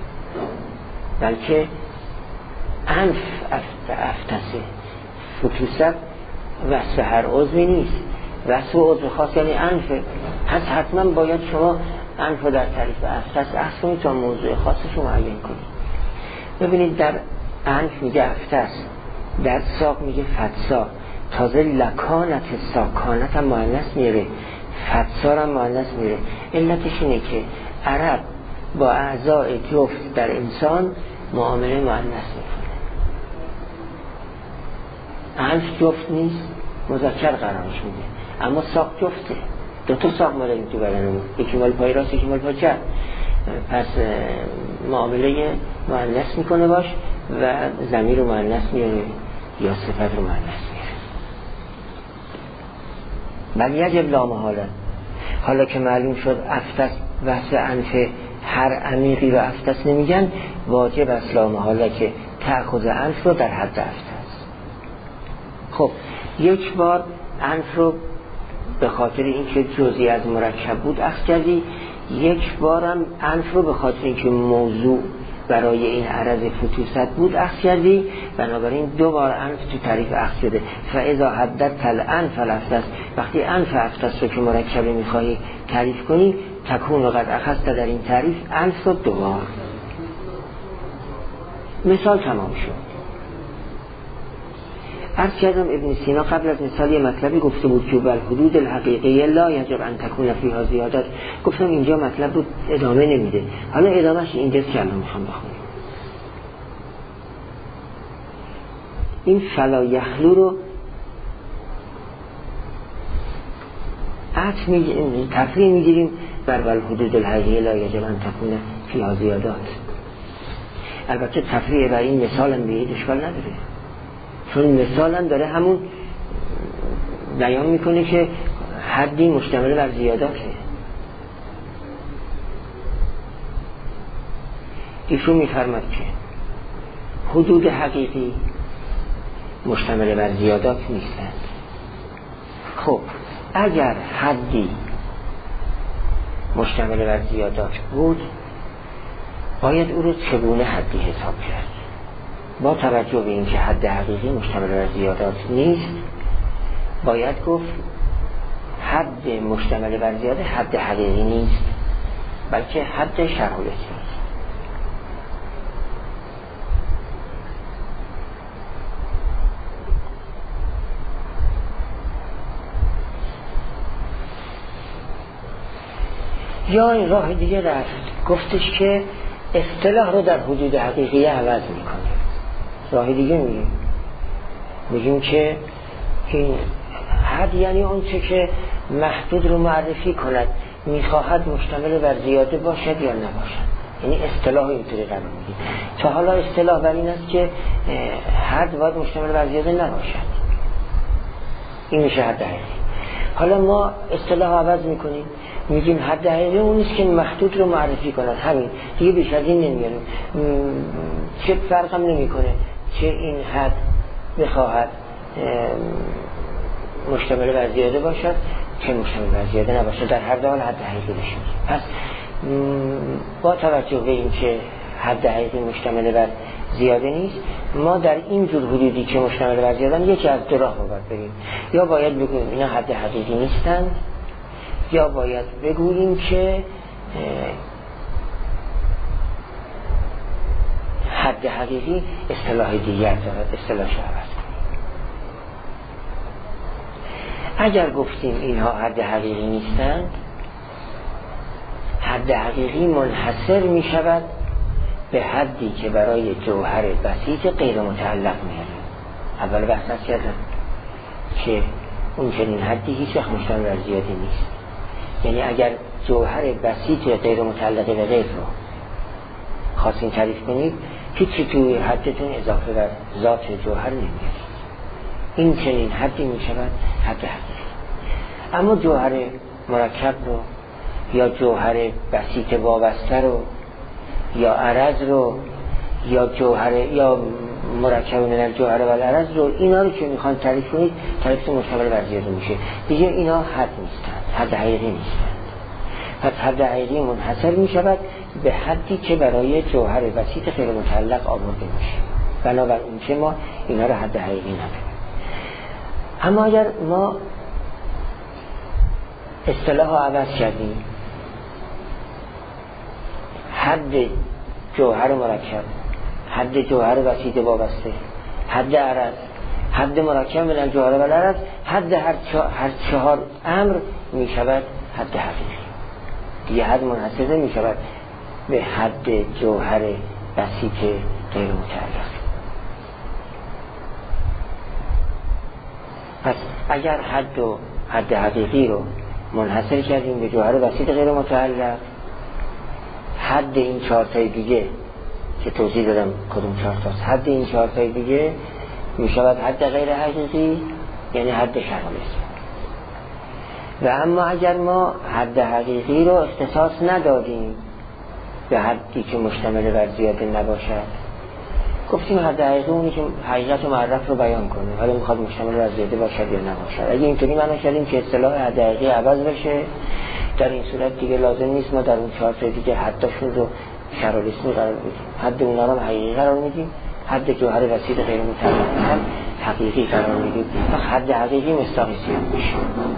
بلکه انف افتسه. فتوست وصف هر عضوی نیست، وصف عضو خاص یعنی انفه، پس حتما باید شما انف در تعریف افتس اخذ کنید تا موضوع خاصش رو معین کنید. ببینید در انف میگه افتس، در ساق میگه فتسا، تازه لکانت ساق، کانت هم مؤنث میره، فتسا هم مؤنث میره. علتش اینه که عرب با اعضای جفت در انسان معامله مؤنث میکنه. انف جفت نیست، مذکر قرارش میده، اما ساق جفته. دو تا ساق ما داریم تو بدنمون، یکی مال پای راست یکی مال پای چپ، پس معامله مؤنث میکنه باش و ضمیر رو مؤنث میاره یا صفت رو مؤنث میاره. بل یجب لا محاله، حالا که معلوم شد افتس وصف انف هر عمیقی رو افتس نمیگن، واجب است لا محاله که تأخذ انف رو در حد افتس. خب یک بار انف رو به خاطر اینکه جزئی از مرکب بود اخذ کردی، یک بارم انف رو به خاطر اینکه موضوع برای این عرض فتوست بود اخذ کردی، بنابراین دو بار انف تو تعریف اخذ شده. فاذا حددت الانف الافتس، وقتی انف افتس رو که مرکبه میخوایی تعریف کنی، تکون قد اخذت در این تعریف انف رو دو بار. مثال تمام شد. عرض کردم ابن سینا قبل از مثال یه مطلبی گفته بود که بل حدود الحقیقی لا یجب ان تکون فیها زیادت. گفتم اینجا مطلب رو ادامه نمیده، حالا ادامهش اینجاست که الان میخوام بخونیم. این فلا یخلو رو تفریح میگیریم بر بل حدود الحقیقی لا یجب ان تکون فیها زیادت. البته تفریح بر این مثال هم بیاید اشکال نداره، چون مثال هم داره همون بیان میکنه که حدی مشتمل بر زیاداته. ایشون میفرماد که حدود حقیقی مشتمل بر زیادات نیستند. خب اگر حدی مشتمل بر زیادات بود، باید او رو چگونه حدی حساب کرد؟ با توجه به اینکه حد حقیقی مشتمل بر زیادات نیست، باید گفت حد مشتمل بر زیاده حد حقیقی نیست، بلکه حد شرح الاصطلاح. یا این راه دیگه رفت، گفتش که اصطلاح رو در حدود حقیقی عوض میکنه. راه دیگه میگیم که این حد یعنی اون چه که محدود رو معرفی کند، میخواهد مشتمل بر زیاده باشد یا نباشد. یعنی اصطلاح اینطوری قرار میگیم. تا حالا اصطلاح بر این است که حد باید مشتمل بر زیاده نباشد، این میشه حد حقیقی. حالا ما اصطلاح عوض میکنیم، میگیم حد حقیقی اون نیست که محدود رو معرفی کند، همین دیگه، بیش از این نمیاریم. چه فرق هم نمیکنه چه این حد بخواهد مشتمل بر زیاده باشد چه مشتمل بر زیاده نباشد، در هر حال حد حقیقی بشه. پس با توجه به این که حد حقیقی مشتمل بر زیاده نیست، ما در این جور حدودی که مشتمل بر زیادن یکی از دو راه رو باید بریم. یا باید بگوییم اینا حد حقیقی نیستند، یا باید بگوییم که حد حقیقی اصطلاح دیگر دارد، اصطلاح عوض کنیم. اگر گفتیم اینها حد حقیقی نیستند، حد حقیقی منحصر می شود به حدی که برای جوهر بسیط غیر متعلق میاره. اول بحث کردم که اون چنین حدی هیچ وقت مشتمل بر زیاده نیست. یعنی اگر جوهر بسیط غیر متعلق به غیر رو خواستین تعریف کنید، هیچی توی حدتون اضافه بر ذات جوهر نمیاد. این چنین حدی می شود حد حقیقی. اما جوهر مرکب رو یا جوهر بسیط وابسته رو یا عرض رو یا جوهر یا مرکب من الجوهر و العرض رو، اینا رو که میخوان تعریف کنید تعریف مشتمل بر زیاده میشه دیگه. اینا حد نیستند، حد حقیقی نیستند. پس حد حقیقی منحصر میشود به حدی که برای جوهر بسیط غیر متعلق آورده میشه. بنابراین که ما اینا رو حد حقیقی نداریم. اما اگر ما اصطلاح رو عوض کردیم، حد جوهر مرکب، حد جوهر بسیط وابسته، حد عرض، حد مرکب من الجوهر و العرض، حد هر چهار امر می شود حد حقیقی. دیگه حد منحصر می شود به حد جوهر بسیط غیر متعلق. پس اگر حد حقیقی رو منحصر کردیم به جوهر بسیط غیر متعلق، حد این چهارتای دیگه که توضیح دادم کدوم چهارتاست، حد این چهارتای دیگه می شود حد غیر حقیقی، یعنی حد شرالست. و اما اگر ما حد حقیقی رو اختصاص ندادیم به حدی که مشتمل بر زیاده نباشد، گفتیم حد حقیقی اونی که حقیقت و معرف رو بیان کنه، حالا میخواد مشتمل بر زیاده باشد یا نباشد. اگه اینطوری معنی کردیم که اصطلاح حد حقیقی عوض بشه، در این صورت دیگه لازم نیست ما در اون چهار تا دیگه حدشون رو شرالسمی قرار بدیم، حد اونا رو حقیقی قرار میدیم، حد جوهر بسیط غیر متعلق هم حقیقی قرار میدیم و حد حقیقی مستقیمی میشه.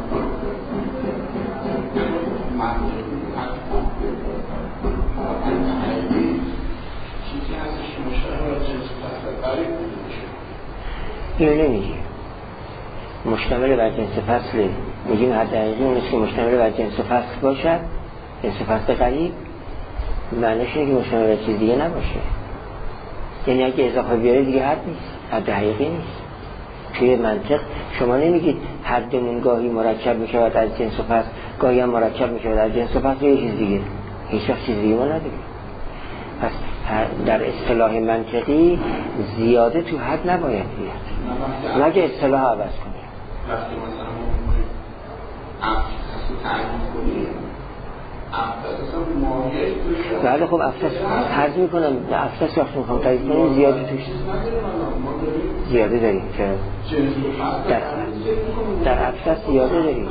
اینو نمیگیم مشتمل بر جنس فصله، میگیم حد حقیقی اونیست که مشتمل بر جنس فصل باشد، جنس فصل قریب. معنیش اینه که مشتمل بر چیز دیگه نباشه، یعنی اگه اضافه بیاره دیگه حد نیست، حد حقیقی نیست. توی منطق شما نمیگید حدمون گاهی مرکب میشود از جنس فصل، گاهی هم مرکب میشود از جنس فصل یه چیز دیگه، هیچ وقت چیز دیگه ما نداریم. پس در اصطلاح منطقی زیاده تو حد نباید بیاد مگه اصطلاح عوض کنه. وقتی مثلا ما تعریف کنیم بله خب افسس عرض میکنم، افسس وقتی میخوام تعریف کنیم زیاده توش زیاده داریم که در افسس زیاده داریم،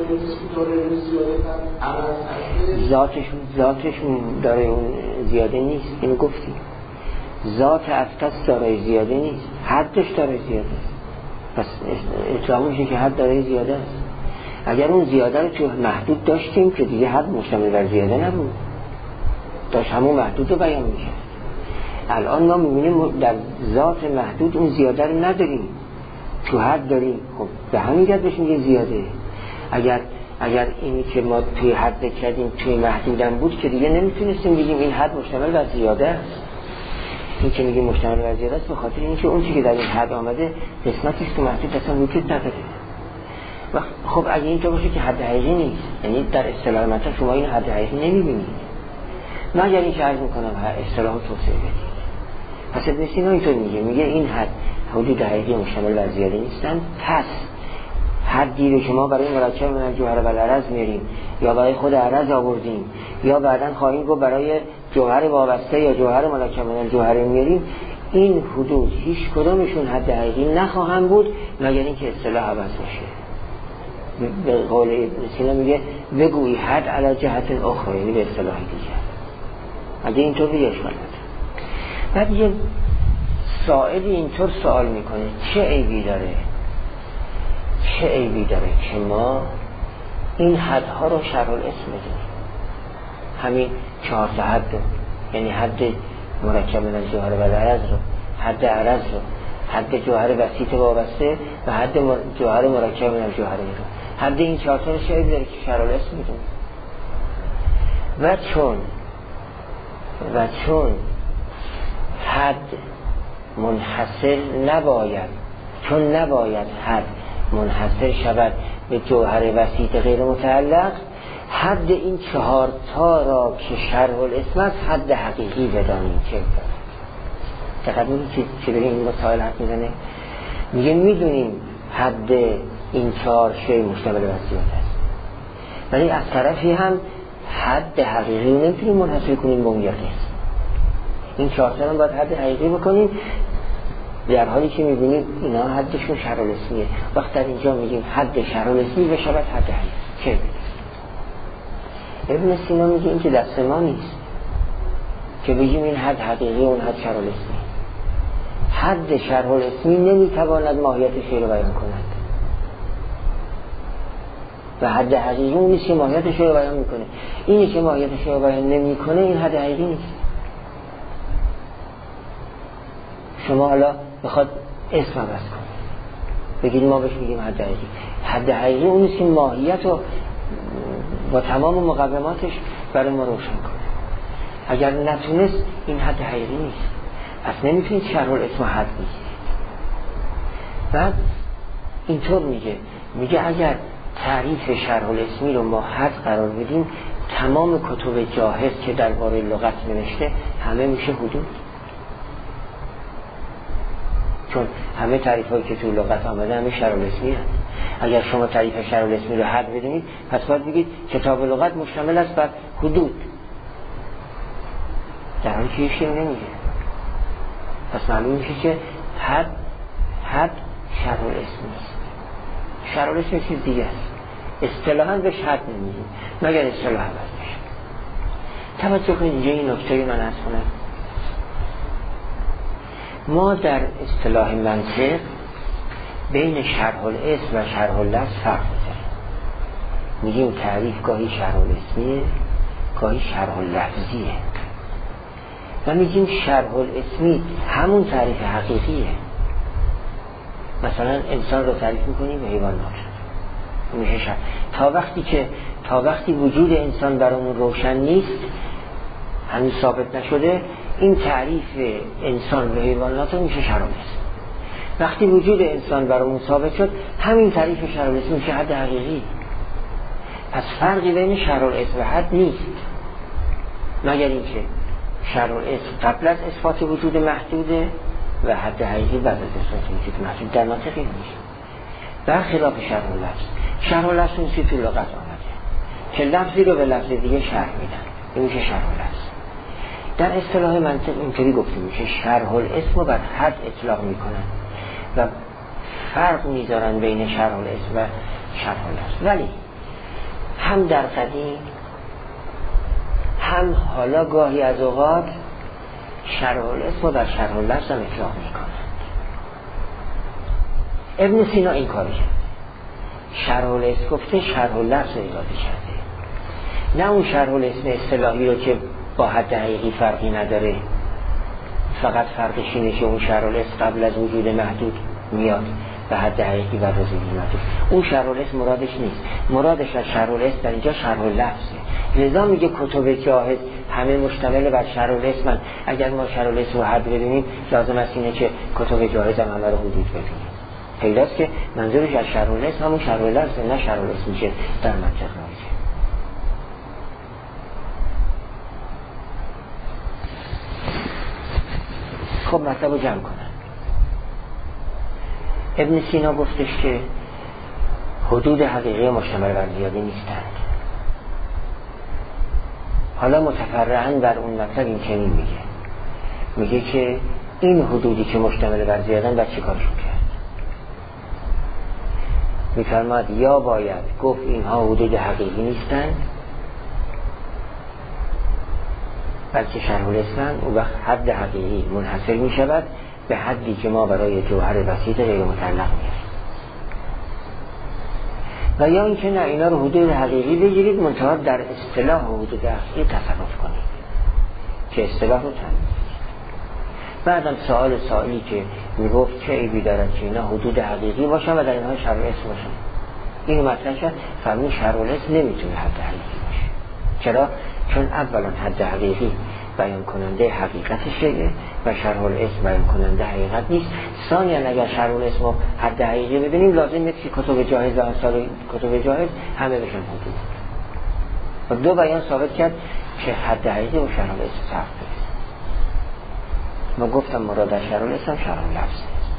ذاتشون داره اون زیاده نیست، اینو گفتیم ذات افسس داره زیاده نیست، حدش داره زیاده است. پس اطلاق میشه که حد داره زیاده است. اگر اون زیاده رو تو محدود داشتیم که دیگه حد مشتمل بر زیاده نبود، داشت همون محدود رو بیان میشه. الان ما میبینیم در ذات محدود اون زیاده رو نداریم، تو حد داریم. خب به همین جد بهش میگه زیاده. اگر اینی که ما توی حد کردیم توی محدودم بود که دیگه نمیتونستیم بگیم این حد مشتمل بر زیاده است. این که میگیم مشتمل بر زیاده است به خاطر اینکه اون چیزی که در این حد آمده قسمتش تو محدود اصلا وجود نداره. خب اگه اینطور باشه که حد حقیقی نیست، یعنی در اصطلاح منطق شما این حد حقیقی نمیبینید، مگر اینکه عرض میکنم اصطلاح توسعه بدید. پس ابن سینا اینطور میگه این حد حدود حقیقی مشتمل بر زیاده نیستن. پس حدی رو که ما برای مرکب من الجوهر و العرض میاریم یا برای خود عرض آوردیم یا بعداً خواهیم گفت برای جوهر وابسته یا جوهر مرکب من الجوهر میاریم، این حدود هیچ کدومشون حد حقیقی نخواهند بود مگر اینکه اصطلاح عوض بشه. به قول ابن سینا میگه بگویی حد علی جهت اخرى، یعنی به اصطلاح دیگه. اگه اینطور بگه اشکال نداره. بعد یه سائلی اینطور سوال میکنه چه عیبی داره که ما این حدها رو شرح الاسم بدیم، همین 4 تا حد رو، یعنی حد مرکب من الجوهر و العرض رو، حد عرض رو، حد جوهر بسیط وابسته و حد جوهر مرکب من الجوهر رو، حد این 4 تا رو شاید داره که شرح الاسم بدیم. و چون حد منحصر نباید حد منحصر شود به جوهر بسیط غیر متعلق، حد این 4 تا را که شرح الاسم است حد حقیقی بدانیم. دقیقا چه داره این مسائل حرف میزنه؟ میگه میدونیم حد این 4 شی مشتمل بر زیاده است، ولی از طرفی هم حد حقیقی رو نمیتونیم منحصر کنیم به اون یقین. این 4 تا رو باید حد حقیقی بکنیم، در حالی که می‌بینیم اینا حدشون شرالسمیه. وقت در اینجا میگیم حد شرالسمی بشه بعد حد حقیقی چه میگه؟ ابن سینا میگه این که دست ما نیست که بگیم این حد حقیقی اون حد شرالسمی. حد شرالسمی نمیتواند ماهیت شیء رو بیان کند و حد حقیقی اون نیست که ماهیت شیء رو بیان میکنه. اینی که ماهیت شیء رو بیان نمیکنه این حد حقیقی نیست. شما حالا بخواد اسم عوض کنه بگید ما بهش میگیم حد حقیقی. حد حقیقی اون نیست که ماهیت رو با تمام مقوماتش برای ما روشن کنه. اگر نتونست این حد حقیقی نیست، پس نمیتونید شرح الاسم حد بگیرید. بعد اینطور میگه اگر تعریف شرح الاسمی رو ما حد قرار بدیم، تمام کتب جاهز که درباره لغت نوشته همه میشه حدود، چون همه تعریف هایی که تو لغت آمده همه شرح الاسمی هست. اگر شما تعریف شرح الاسمی رو حد بدونید، پس باید بگید کتاب لغت مشتمل است بر حدود، در حالی که یکی نمیگه. پس معلوم میشه که حد شرح الاسم است. شرح الاسم چیز دیگه است. اصطلاحاً بهش حد نمیگیم مگر اصطلاح عوض بشه. توجه کنید اینجا این نکته من عرض کنم. ما در اصطلاح منطق بین شرح الاسم و شرح اللفظ فرق می‌ذاریم. میگیم تعریف گاهی شرح الاسمیه گاهی شرح اللفظیه و میگیم شرح الاسمی همون تعریف حقیقیه. مثلا انسان رو تعریف میکنیم به حیوان میشه شرح. تا وقتی وجود انسان برامون روشن نیست، هنوز ثابت نشده، این تعریف انسان به حیوانات میشه شرح الاسم. وقتی وجود انسان برامون ثابت شد، همین تعریف شرح الاسم میشه حد حقیقی. پس فرقی بین شرح الاسم و حد نیست، مگر اینکه شرح الاسم قبل از اثبات وجود محدوده و حد حقیقی بعد از اثبات وجود محدود. در منطق این میشه برخلاف شرح اللفظ. شرح اللفظ نیستی تو لغت آمده که لفظی رو به لفظ دیگه شرح میدن، این میشه شرح اللفظ. در اصطلاح منطق اینطوری گفته میشه شرح الاسم رو بر حد اطلاق میکنن و فرق میذارن بین شرح الاسم و شرح اللفظ. ولی هم در قدیم هم حالا گاهی از اوقات شرح الاسم رو بر شرح اللفظ هم اطلاق میکنن. ابن سینا این کاری کرد، شرح الاسم گفته شرح اللفظ رو اضافه کرده، نه اون شرح الاسم اصطلاحی رو که با حد حقیقی فرقی نداره، فقط فرقش اینه که اون شرح الاسم قبل از وجود محدود میاد به حد حقیقی بعد از وجود محدود. اون شرح الاسم مرادش نیست، مرادش از شرح الاسم در اینجا شرح اللفظه. لذا میگه کتب جاهز همه مشتمل بر شرح الاسم. اگر ما شرح الاسم رو حد بدونیم، لازم است اینه که کتب جاهز هم همه رو حدود بدونیم. پیداست که منظورش از شرح الاسم همون شرح اللفظه، نه شرح الاسم میشه در منطق راجع. خب مطلب رو جمع کنم. ابن سینا گفتش که حدود حقیقی مشتمل بر زیاده نیستند. حالا متفرعاً بر اون مطلب این چنین میگه که این حدودی که مشتمل بر زیادن باید چی کارشون کرد؟ میفرماد یا باید گفت اینها حدود حقیقی نیستند بلکه شرح الاسم، و وقت حد حقیقی منحصر می شود به حدی که ما برای جوهر بسیط غیر مطلق میاریم، و یا اینکه نه اینا رو حدود حقیقی بگیرید منتها در اصطلاح حدود حقیقی تصرف کنید که اصطلاح رو تنظیم. بعدم سوالی که میگفت چه عیبی دارد که اینا حدود حقیقی باشن و در اینها شرح الاسم باشن، اینو مطرح کرد. فرمود شرح الاسم نمیتونه حد حقیقی باشه. چرا؟ چون اولا حد حقیقی بیان کننده حقیقت شیء و شرح الاسم بیان کننده حقیقت نیست. ثانیا اگر شرح الاسم حد حقیقی بدونیم، لازم نیست که کتب جاهز و امثال کتب جاهز همه بشن حدود. و دو بیان ثابت کرد که حد حقیقی و شرح الاسم فرق داره. ما گفتم مراد از شرح الاسم شرح اللفظ.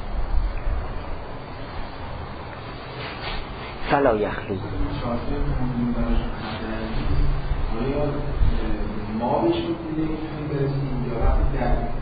فلا یخلو ما بهش میتونیم برسیم یا وقتی در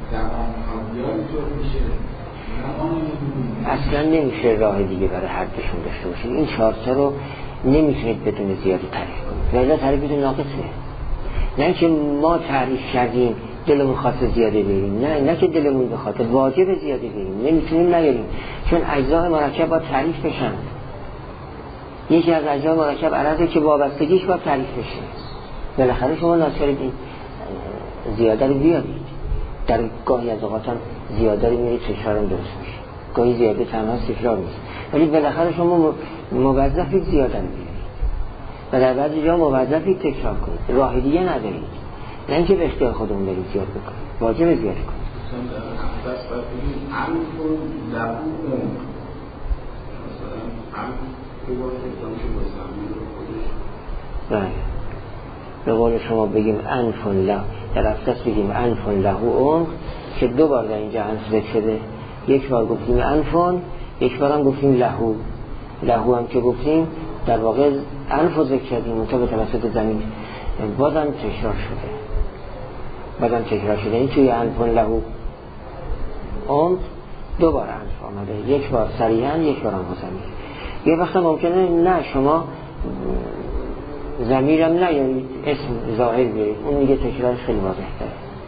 اصلا نمیشه راه دیگه برای حدشون داشته باشید. این 4 تا رو نمیتونید بدون زیاده تعریف کنید، ولی تعریفتون ناقصه. نه که ما تعریف کردیم دلمون خواست زیاده بریم، نه که دلمون بخواد، واجب زیاده بریم، نمیتونیم نیاریم، چون اجزای مرکب باید تعریف بشن. یکی از اجزای مرکب عرضه که وابستگیش باید تعریف بشه. بالاخره شما ناچارید این زیاده رو بیارید. در گاهی از اوقات هم زیاده رو میرید تکرار هم درست میشه، گاهی زیاده تنها تکرار نیست، ولی بالاخره شما موظفید زیاده رو بیارید و در بعضی جا موظفید تکرار کنید، راه دیگه ندارید، نه اینکه به اختیار خودمون برید زیاد بکنید، واجب زیاد کنید. به قول شما بگیم انفون له، در افساس بگیم انفون له عمق، که 2 بار در اینجا انف ذکر شده. یک بار گفتیم انفون، یک بار هم گفتیم لهو. لهو هم که گفتیم در واقع انف رو ذکر کردیم تا به توسط زمین، بازم تکرار شده. این توی انفون لهو عمق 2 بار انف آمده، یک بار صریحاً، یک بار هم حسنی. یه وقت ممکنه نه شما ضمیرم نه یعنی اسم ظاهر بیارید، اون دیگه تکرارش خیلی واضح تره.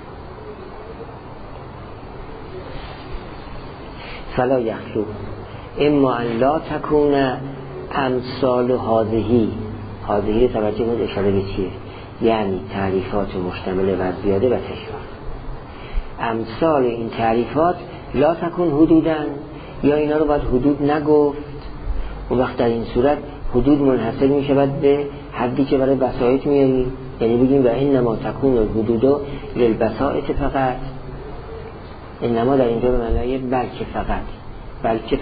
فلا یخلو اما ان لا تکون امثال هذهی توجه کنید اشاره به چیه؟ یعنی تعریفات مشتمل بر زیاده و تکرار. امثال این تعریفات لا تکون حدودن، یا اینا رو باید حدود نگفت. اون وقت در این صورت حدود منحصر می شود به حدی که برای بسائط میاریم، یعنی بگیم و انما تکون الحدود للبسائط فقط. انما در اینجا به معنای بلکه فقط، بلکه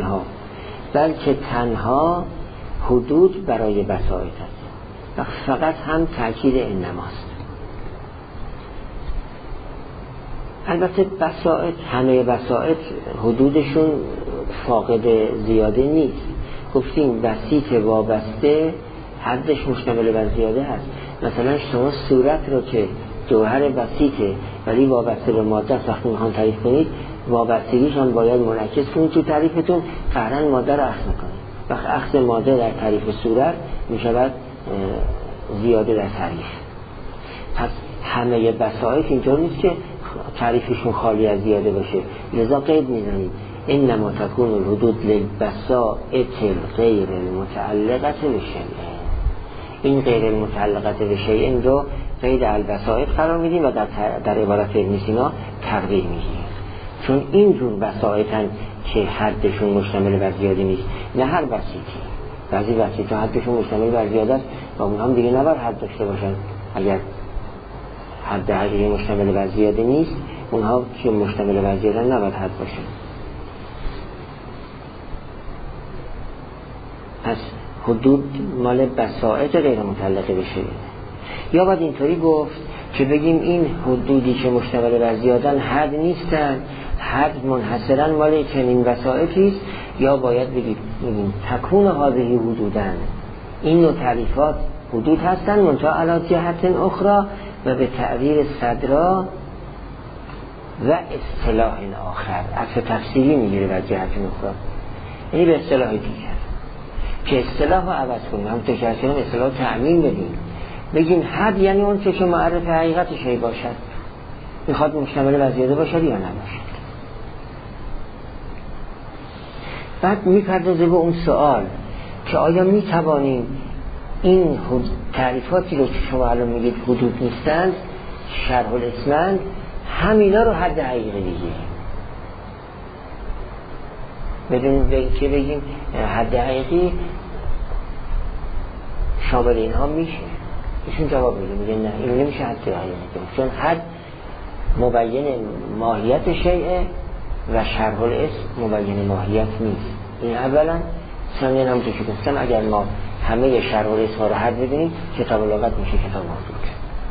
تنها حدود برای بسائط است و فقط هم تأکید انماست. البته بسائط، همه بسائط حدودشون فاقد زیاده نیست. گفتیم بسیط وابسته حدش مشتمل بر زیاده هست. مثلا شما صورت رو که جوهر بسیطه ولی وابسته به ماده است، وقتی میخوان تعریف کنید وابستگیش هم باید منعکس کنید تو تعریفتون، قطعاً ماده رو اخذ میکنید. وقت اخذ ماده در تعریف صورت میشود زیاده در تعریف. پس همه بسائط اینطور نیست که تعریفشون خالی از زیاده باشه، لذا قید میزنید انما تکون الحدود للبسائط غیر المتعلقه بشیء. این غیر المتعلقه بشیء رو قید البسائط قرار میدیم و در عبارت ابن سینا تقدیر میگیم، چون اینجور بسائطن که حدشون مشتمل بر زیاده نیست. نه هر بسیطی، بعضی بسیط حدشون مشتمل بر زیاده است و اون هم دیگه نباید حد داشته باشن. اگر حد حقیقی مشتمل بر زیاده نیست، اونها که مشتمل بر زیاده نباید حد باشن. پس حدود مال بسائط غیر متعلقه بشه. یا باید اینطوری گفت که بگیم این حدودی که مشتمل بر زیادن حد نیستن، حد منحصرا مال چنین بسائطی است. یا باید بگیم تکون هذه حدودن، این نوع تعریفات حدود هستن منتها علی جهت اخرى و به تعبیر صدرا و اصطلاح آخر، اصل تفسیری میگیره بر جهت اخرى، یعنی به اصطلاح دیگر که اصطلاح رو عوض کنیم. هم تکرارشون اصطلاح تعمیم بدیم، بگیم حد یعنی اون چه معرف حقیقت شیء باشد، میخواد مشتمل بر زیاده باشد یا نباشد. بعد میپردازه به اون سوال که آیا میتوانیم این تعریفاتی رو که شما الان میگید حدود نیستند، شرح الاسمند، همینا رو حد حقیقی بگیریم بدون که بگیم حد حقیقی شامل اینها میشه؟ ایشون جواب میده، میگه نه، این نمیشه حد حقیقی، چون حد مبین ماهیت شیء و شرح الاسم مبین ماهیت نیست. این اولا. ثانیاً هم که گفتم اگر ما همه شرح الاسم رو حد بدونیم کتاب لغت میشه کتاب محدود.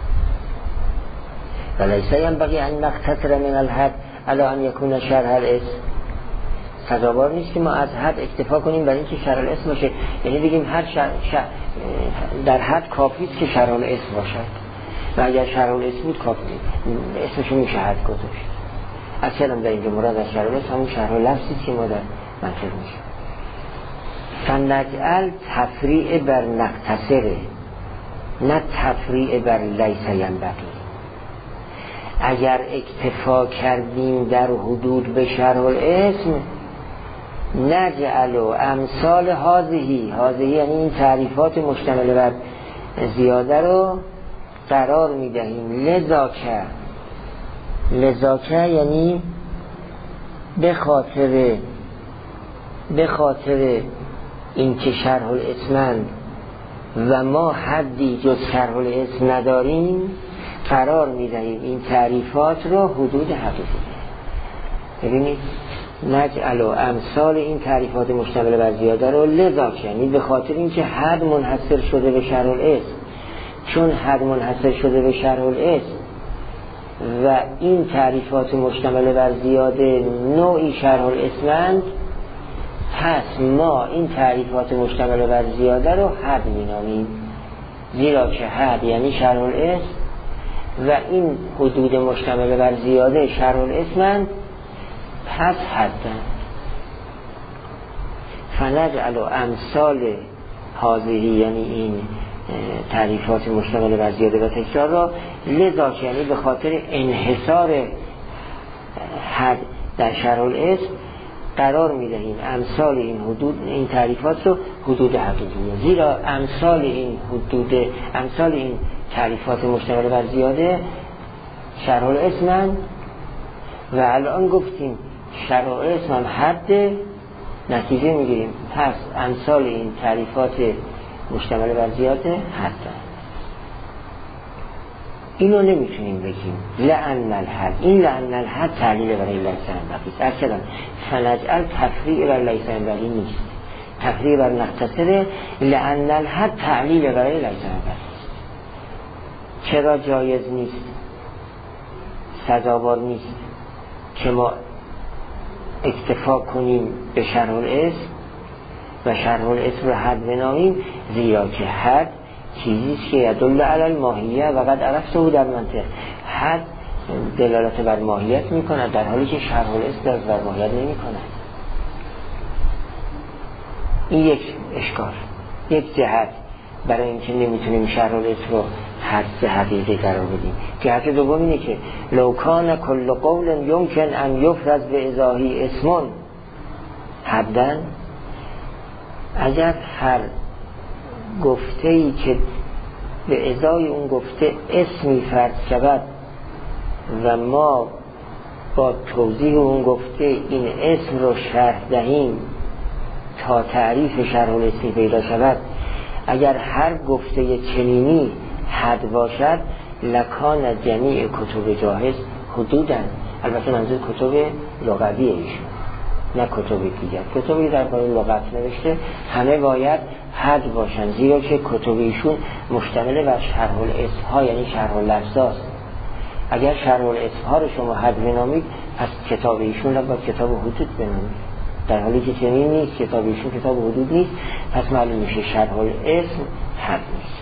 ولیس ینبغی ان نقتصر من الحد علی ان یکون شرح الاسم. سزاوار نیست که ما از حد اکتفا کنیم برای اینکه شرح الاسم باشه، یعنی بگیم هر در حد کافی است که شرح الاسم باشد و اگر شرح الاسم بود کافی اسمشو میشه حد گذاشت. اصلا در اینجا مراد از شرح الاسم همون شرح لفظی که ما در منطق میشه. فنجعل تفریع بر نقتصره، نه تفریع بر لیس ینبغی. اگر اکتفا کردیم در حدود به شرح الاسم، نجعل امثال هذه یعنی این تعریفات مشتمل بر زیاده رو قرار میدهیم. لذاکه یعنی به خاطر این که شرح الاسمند و ما حدی جز شرح الاسم نداریم، قرار میدهیم این تعریفات رو حدود حقیقی. ببینید نجعل امثال این تعریفات مشتمل بر زیاده رو لذاکه یعنی به خاطر اینکه حد منحصر شده به شرح الاسم، چون حد منحصر شده به شرح الاسم و این تعریفات مشتمل بر زیاده نوعی شرح الاسمند، پس ما این تعریفات مشتمل بر زیاده رو حد مینامیم، زیرا که حد یعنی شرح الاسم و این حدود مشتمل بر زیاده شرح الاسمند، پس حدن. فنجعل امثال هذه یعنی این تعریفات مشتمل بر زیاده و تکرار را لذا یعنی به خاطر انحصار حد در شرح الاسم قرار میدهیم امثال این تعریفات رو حدود حقیقیه. زیرا امثال این تعریفات مشتمل بر زیاده شرح الاسم و الان گفتیم شرح الاسم هم حد، نتیجه میگیریم پس امثال این تعریفات مشتمل بر زیاده حد. اینو نمیتونیم بگیم لأن الحد، این لأن الحد تعلیل برای لیس ینبغی است. اصلا فنجعل تفریع بر لیس ینبغی نیست، تفریع بر نقتصره. لأن الحد تعلیل برای لیس ینبغی است. چرا جایز نیست، سزاوار نیست که ما اکتفا کنیم به شرح الاسم و شرح الاسم رو حد بنامیم؟ زیرا که حد چیزیست که یدل علی الماهیه و قد عرفته در منطق. حد دلالت بر ماهیت میکنه، در حالی که شرح الاسم دلالت بر ماهیت نمیکنه. این یک اشکال، یک جهت برای اینکه نمیتونیم شرح الاسم رو حد حقیقی قرار بدیم. جهت دوم اینه که لو کان کل قول یمکن ان یفرض به ازاهی اسمون حدن، اگر هر گفته‌ای که به ازای اون گفته اسمی فرض شود و ما با توضیح اون گفته این اسم رو شرح دهیم تا تعریف شرح الاسمی پیدا شود، اگر هر گفته چنینی حد باشد لکان جمیع کتب جاهز حدودن. البته منظور کتب لغوی ایشون، نه کتب دیگر. کتبی در باره لغت نوشته همه باید حد باشن، زیرا که کتب ایشون مشتمل بر شرح الاسم ها یعنی شرح اللفظ است. اگر شرح الاسم ها رو شما حد بنامید، پس کتاب ایشون رو با کتاب حدود بنامید، در حالی که چنین نیست. کتاب ایشون کتاب حدود نیست، پس معلوم میشه شرح الاسم حد نیست.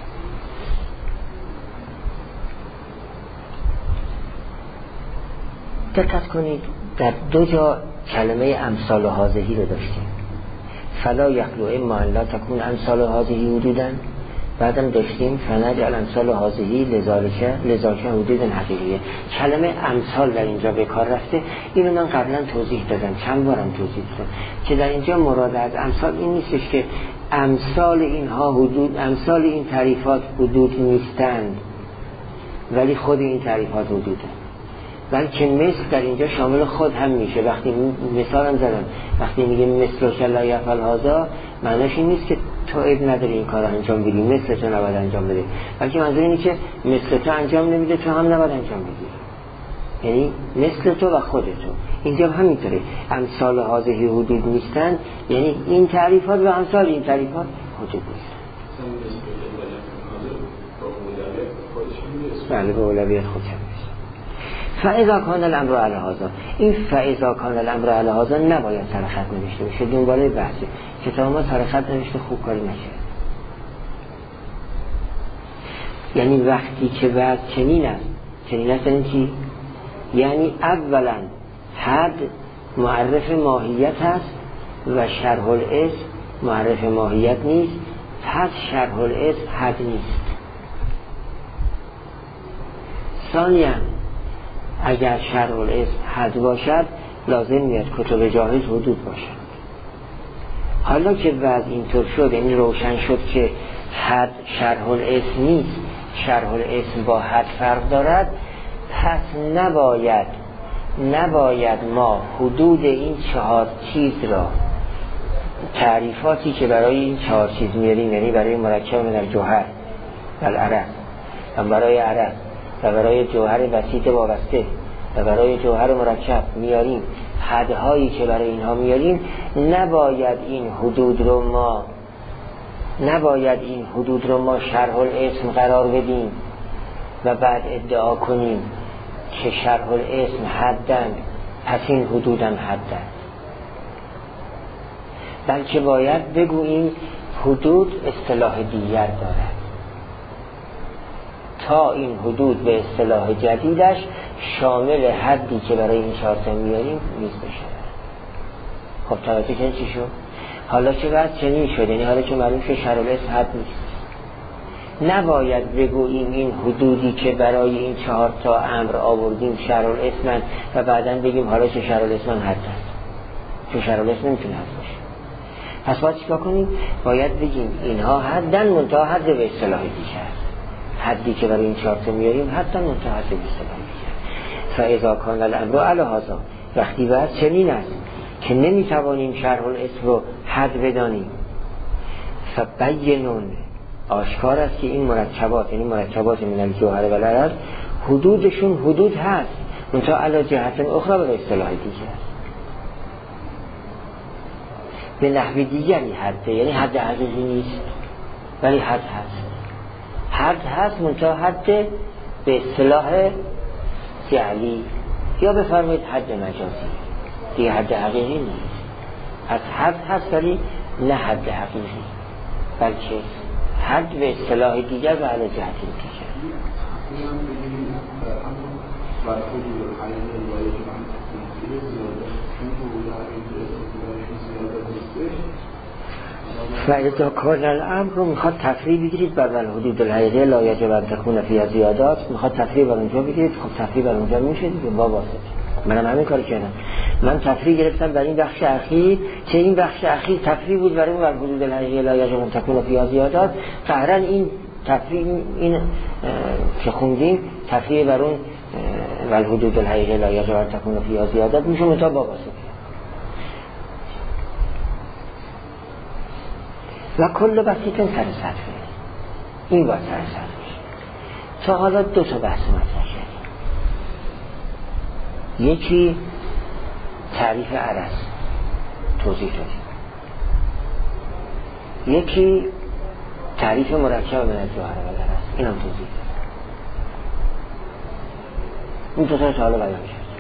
دقت کنید در دو جا کلمه امثال هذه رو داشتیم. فلا یخلو اما ان لا تکون امثال هذه حدودا، بعدم داشتیم فنجعل امثال هذه لذاک حدود حقیقیه. کلمه امثال در اینجا به کار رفته. اینو من قبلا توضیح دادم، چند بارم توضیح دادم که در اینجا مراد از امثال این نیستش که امثال اینها حدود، امثال این تعریفات حدود نیستند ولی خود این تعریفات حدوده، بلکه مثل در اینجا شامل خود هم میشه. وقتی مثالم زدم، وقتی میگه مثل که لا یفعل هذا، معناش این نیست که تو عیب نداری این کار انجام بدی، مثل تو نباید انجام بده، بلکه منظور اینه که مثل تو انجام نمیده تو هم نباید انجام بدی، یعنی مثل تو و خود تو. اینجا همینطوره، امثال هذه حدود نیستن، یعنی این تعریفات و امثال این تعریفات حدود نیستن. بله، به اولویت خودشم نیست. فاذا کان الامر علی هذا، این فاذا کان الامر علی هذا نباید سر خط نوشته بشه، دنباله بحثه. کتاب ما سر خط نوشته خوب کاری نشه. یعنی وقتی که بعد چنین است یعنی چی؟ یعنی اولا حد معرف ماهیت هست و شرح الاسم معرف ماهیت نیست، پس شرح الاسم حد نیست. ثانیاً اگر شرح الاسم حد باشد لازم میاد کتب جاهز حدود باشد. حالا که وضع اینطور شد، یعنی روشن شد که حد شرح الاسم نیست، شرح الاسم با حد فرق دارد، پس نباید ما حدود این 4 چیز را، تعریفاتی که برای این 4 چیز میاریم، یعنی برای مرکب من الجوهر و العرض و برای عرض و برای جوهر بسیط وابسته و برای جوهر مرکب میاریم، حدهایی که برای اینها میاریم، نباید این حدود رو ما شرح الاسم قرار بدیم و بعد ادعا کنیم که شرح الاسم حدن، پس این حدودم حدن. بلکه باید بگوییم حدود اصطلاح دیگر دارد تا این حدود به اصطلاح جدیدش شامل حدی که برای این 4 تا میاریم نیز بشه. خب توجه کنید چی شد؟ حالا که بعد چنین شد، یعنی حالا که معلوم شد شرح الاسم حد نیست، نباید بگوییم این حدودی که برای این 4 تا امر آوردیم شرح الاسم و بعداً بگیم حالا که شرح الاسم حد هست، چون شرح الاسم نمیتونه حد باشه. پس باید چیکار کنیم؟ باید بگیم اینها حدن منتها حد به اصطلاح دیگر، حدی که برای این 4 تا میاریم حدن منتها حد به اصطلاح دیگر. فاذا کان الامر علی هذا، وقتی بعد چنین است که نمیتوانیم شرح الاسم رو حد بدانیم، فبینون، آشکار است که این مرکبات، یعنی مرکبات من الجوهر و العرض، حدودشون حدود هست منتها علی جهت اخرى به اصطلاح دیگر، به نحو دیگری حده، یعنی حد حقیقی نیست ولی حد هست منتها حد به اصطلاح جعلی، یا بفرمایید حد مجازی، دیگه حد حقیقی نیست. از حد هست ولی نه حد حقیقی، بلکه حد به اصطلاح دیگر و علی جهت دیگر. و اذا کان الامر رو میخواد تفریع بگیرید بر الحدود الحقیقیه لا یجب ان تکون فی زیادات، میخواد تفریع بر اونجا بگیرید. خب تفریع بر اونجا میشه دیگه، با واسطه. منم همین کارو کردم، من تفریع گرفتم در این بخش اخیر که این بخش اخیر تفریع بود برای اون الحدود الحقیقیه لا یجب ان تکون فی زیادات. قهرا این تفریع، این که خوندیم تفریع بر اون الحدود الحقیقیه لا یجب ان تکون فی زیادات میشه متا با واسطه. و کل بسیط سر سطحه، این باید سر سطحه. تا حالا 2 تا بحث مطرح کردیم، یکی تعریف عرض توضیح دادیم، یکی تعریف مرکب من الجوهر و العرض، اینم توضیح دادیم. این 2 تا حالا بیان کردیم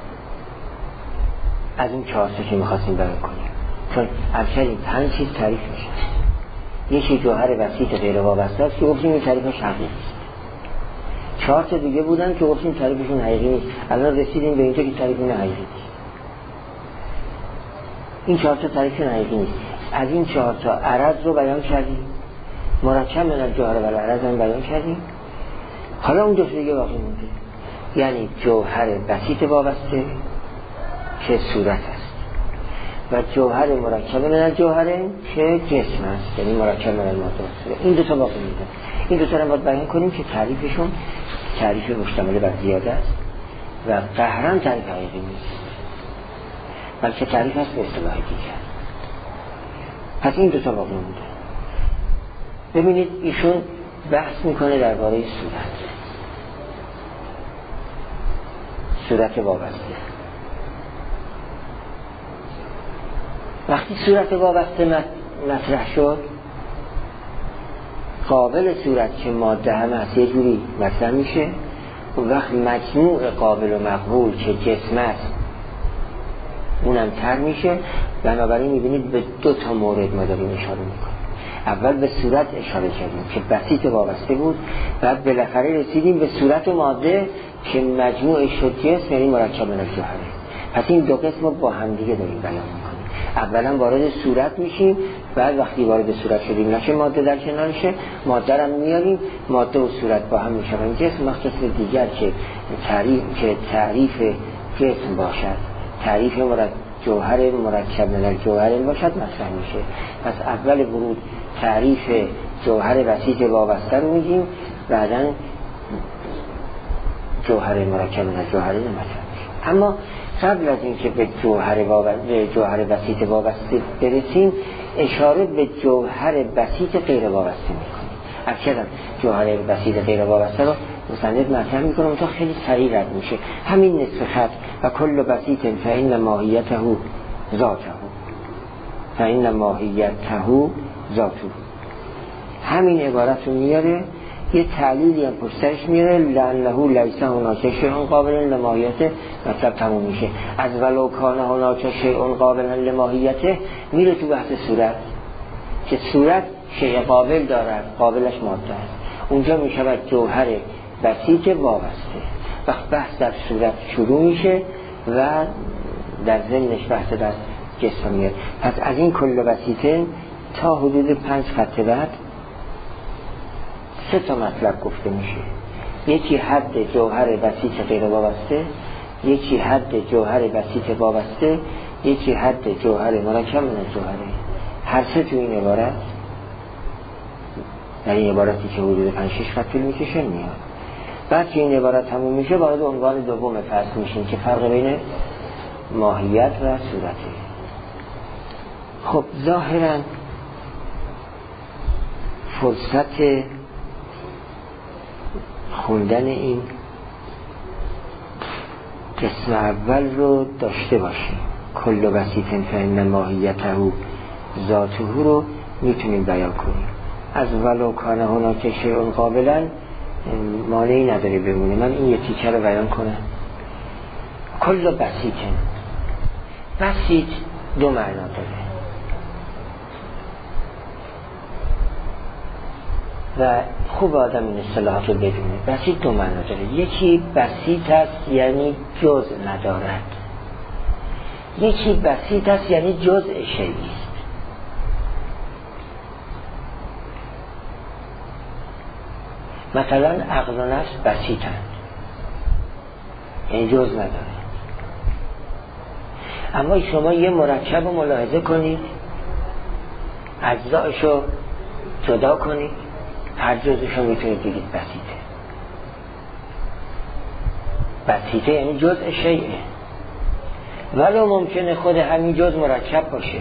از این 4 تا که میخواستیم بیان کنیم، چون ابشرین 5 چیز تعریف میشه. یکی جوهر بسیط غیر وابسته است که گفتیم این تعریفش حقیقی است. 4 تا دیگه بودن که گفتیم تعریفشون حقیقی نیست. الان رسیدیم به اینجا که تعریفشون حقیقی نیست. این 4 تا تعریفشون حقیقی نیست. از این 4 تا عرض رو بیان کردیم، مرکب من الجوهر و العرض هم بیان کردیم. حالا اون 2 تا دیگه باقی مونده، یعنی جوهر بسیط وابسته که صورت است و جوهر مرکب من الجوهره که جسم است، یعنی مرکب من الماده است. این 2 تا باقی میده. این 2 تا رو باید بیان کنیم که تعریفشون تعریف مشتمل بر زیاده است و قهرن تعریف حقیقی نیست، بلکه تعریف است به اصطلاح دیگر. پس این 2 تا باقی میده. ببینید ایشون بحث میکنه درباره صورت وابسته. وقتی صورت وابسته مطرح شد، قابل صورت که ماده هم هست یه جوری مطرح میشه. اون وقت مجموع قابل و مقبول که جسم است اونم تر میشه. بنابراین میبینید به 2 تا مورد ما داریم اشاره میکنیم. اول به صورت اشاره کردیم که بسیط وابسته بود، بعد بالاخره رسیدیم به صورت و ماده که مجموعش شد جسم، یعنی مرکب من الجوهره. پس این دو قسم رو با هم دیگه داریم بیان میکنیم. اولا وارد صورت میشیم، بعد وقتی وارد صورت شدیم نشه ماده در کنارشه، ماده رو میاریم، ماده و صورت با هم میشن جسم. مخصوص دیگر که تعریف جسم باشد، تعریف جوهر مرکب من الجوهر باشد مطرح میشه. پس اول ورود تعریف جوهر بسیط وابسته رو میگیم، بعدا جوهر مرکب من الجوهر مطرح میشه. اما قبل از اینکه به جوهر بسیط وابسته برسیم، اشاره به جوهر بسیط غیر وابسته میکنیم. اکثرا جوهر بسیط غیر وابسته رو مصنف مطرح میکنم تا خیلی سریع رد میشه. همین نصف خط و کل بسیط فإن ماهیته ذاته، فإن ماهیته ذاته، همین عبارت رو میاره، یه تعلیلی هم پشتش میاره، لأنه لیس هناک شیء قابل لماهیته، مطلب تموم میشه. از ولو کان هناک شیء قابل لماهیته میره تو بحث صورت، که صورت شیء قابل دارد، قابلش ماده است. اونجا میشود جوهر بسیط وابسته. وقت بحث در صورت شروع میشه و در ضمنش بحث در جسم میاد. پس از این کل بسیطه تا حدود 5 خط بعد 3 تا مطلب گفته میشه. یکی حد جوهر بسیط غیر وابسته، یکی حد جوهر بسیط وابسته، یکی حد جوهر مرکب من الجوهره. هر 3 تو این عبارت، در این عبارتی که حدود 5-6 خط طول میکشه میاد. بعد که این عبارت تموم میشه وارد عنوان دوم فصل میشیم که فرق بین ماهیت و صورته. خب ظاهرا فرصت خوندن این قسم اول رو داشته باشیم. کل بسیط فإن ماهیته ذاته رو میتونیم بیان کنیم. از ولو کان هناک شیء قابلا مانعی نداره بمونه. من این یه تیکه رو بیان کنم. کل بسیط، بسیط 2 معنا داره و خوب آدم این اصطلاحات رو بدونه. بسیط 2 معنا داره. یکی بسیط است یعنی جزء ندارد، یکی بسیط است یعنی جزء شیئی است. مثلا عقل و نفس بسیطند، یعنی جزء نداره. اما شما یه مرکب رو ملاحظه کنید، اجزایشو جدا کنید، هر جزشو میتونید بگید بسیطه. بسیطه یعنی جزء شیئه، ولو ممکنه خود همین جزء مرکب باشه.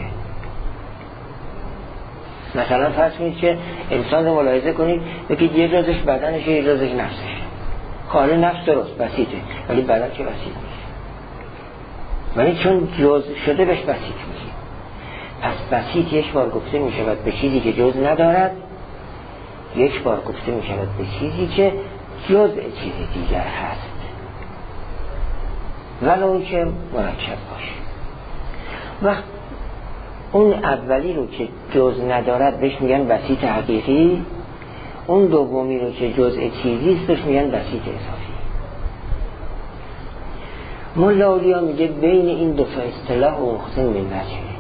مثلا فرض کنید که انسان رو ملاحظه کنید، بگید یه جزش بدنشه، یه جزش نفسشه. خاله نفس درست بسیطه، ولی بدن که بسیط میشه، ولی چون جزء شده بهش بسیط میشه. پس بسیط یک بار گفته میشود به چیزی که جزء ندارد، یک بار گفته میشود به چیزی که جزء چیز دیگر هست، ولو که مرکب باشه. وقت اون اولی رو که جزء ندارد بهش میگن بسیط حقیقی، اون دومی رو که جزء چیزی است بهش میگن بسیط اضافی. مولا اولیا میگه بین این دو تا اصطلاح و مخزن ملچه،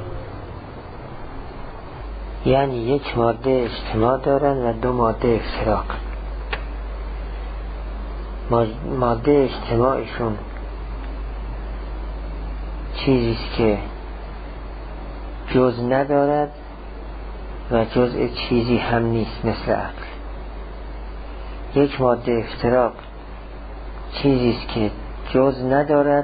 یعنی یک ماده اجتماع دارن و 2 ماده افتراق. ماده اجتماعشون چیزیست که جز ندارد و جزء چیزی هم نیست مثل عقل. یک ماده افتراق چیزیست که جز ندارد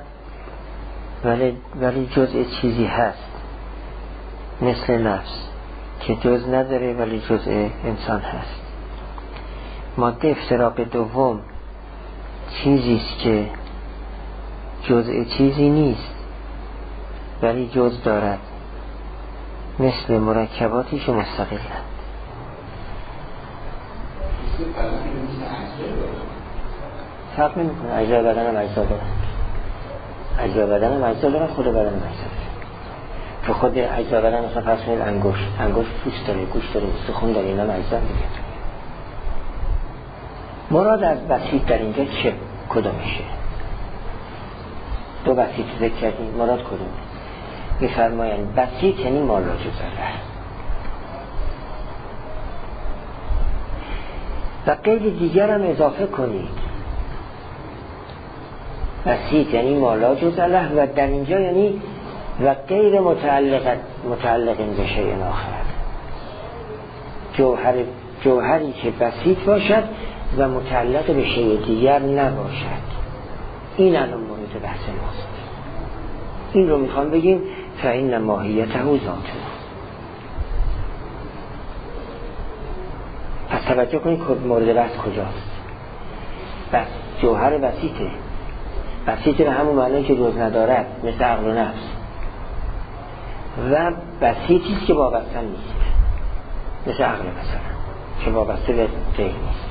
ولی جزء چیزی هست مثل نفس که جز نداره ولی جزء انسان هست. ماده افتراق دوم چیزیست که جزء چیزی نیست ولی جز دارد مثل مرکباتی که مستقلند. فرق نمی کنه، اجزای بدن هم اجزا دارن، اجزای بدن هم اجزا دارن، خود بدن هم اجزا دارن. که خود اجزا بدن مثلا فرض کنید انگشت پوست داره، گوش داره، استخون داره، اینا هم اجزا دیگه. مراد از بسیط در اینجا چه کدومشه؟ دو بسیط ذکر کردیم، مراد کدوم؟ میفرمایند بسیط یعنی ما لا جزله و قید دیگر هم اضافه کنید. بسیط یعنی ما لا جزله و در اینجا یعنی و غیر متعلق به شیء آخر، جوهری که بسیط باشد و متعلق به شیء دیگر نباشد. این الان مورد بحث ماست. این رو میخوام بگیم فإن ماهیته ذاته. پس توجه کنید مورد بحث کجاست. بس جوهر بسیطه، بسیطه به همون معنی که جز ندارد، مثل عقل و نفس، و بسیطیست که وابسته نیست، مثل عقل مثلا که وابسته به غیر نیست.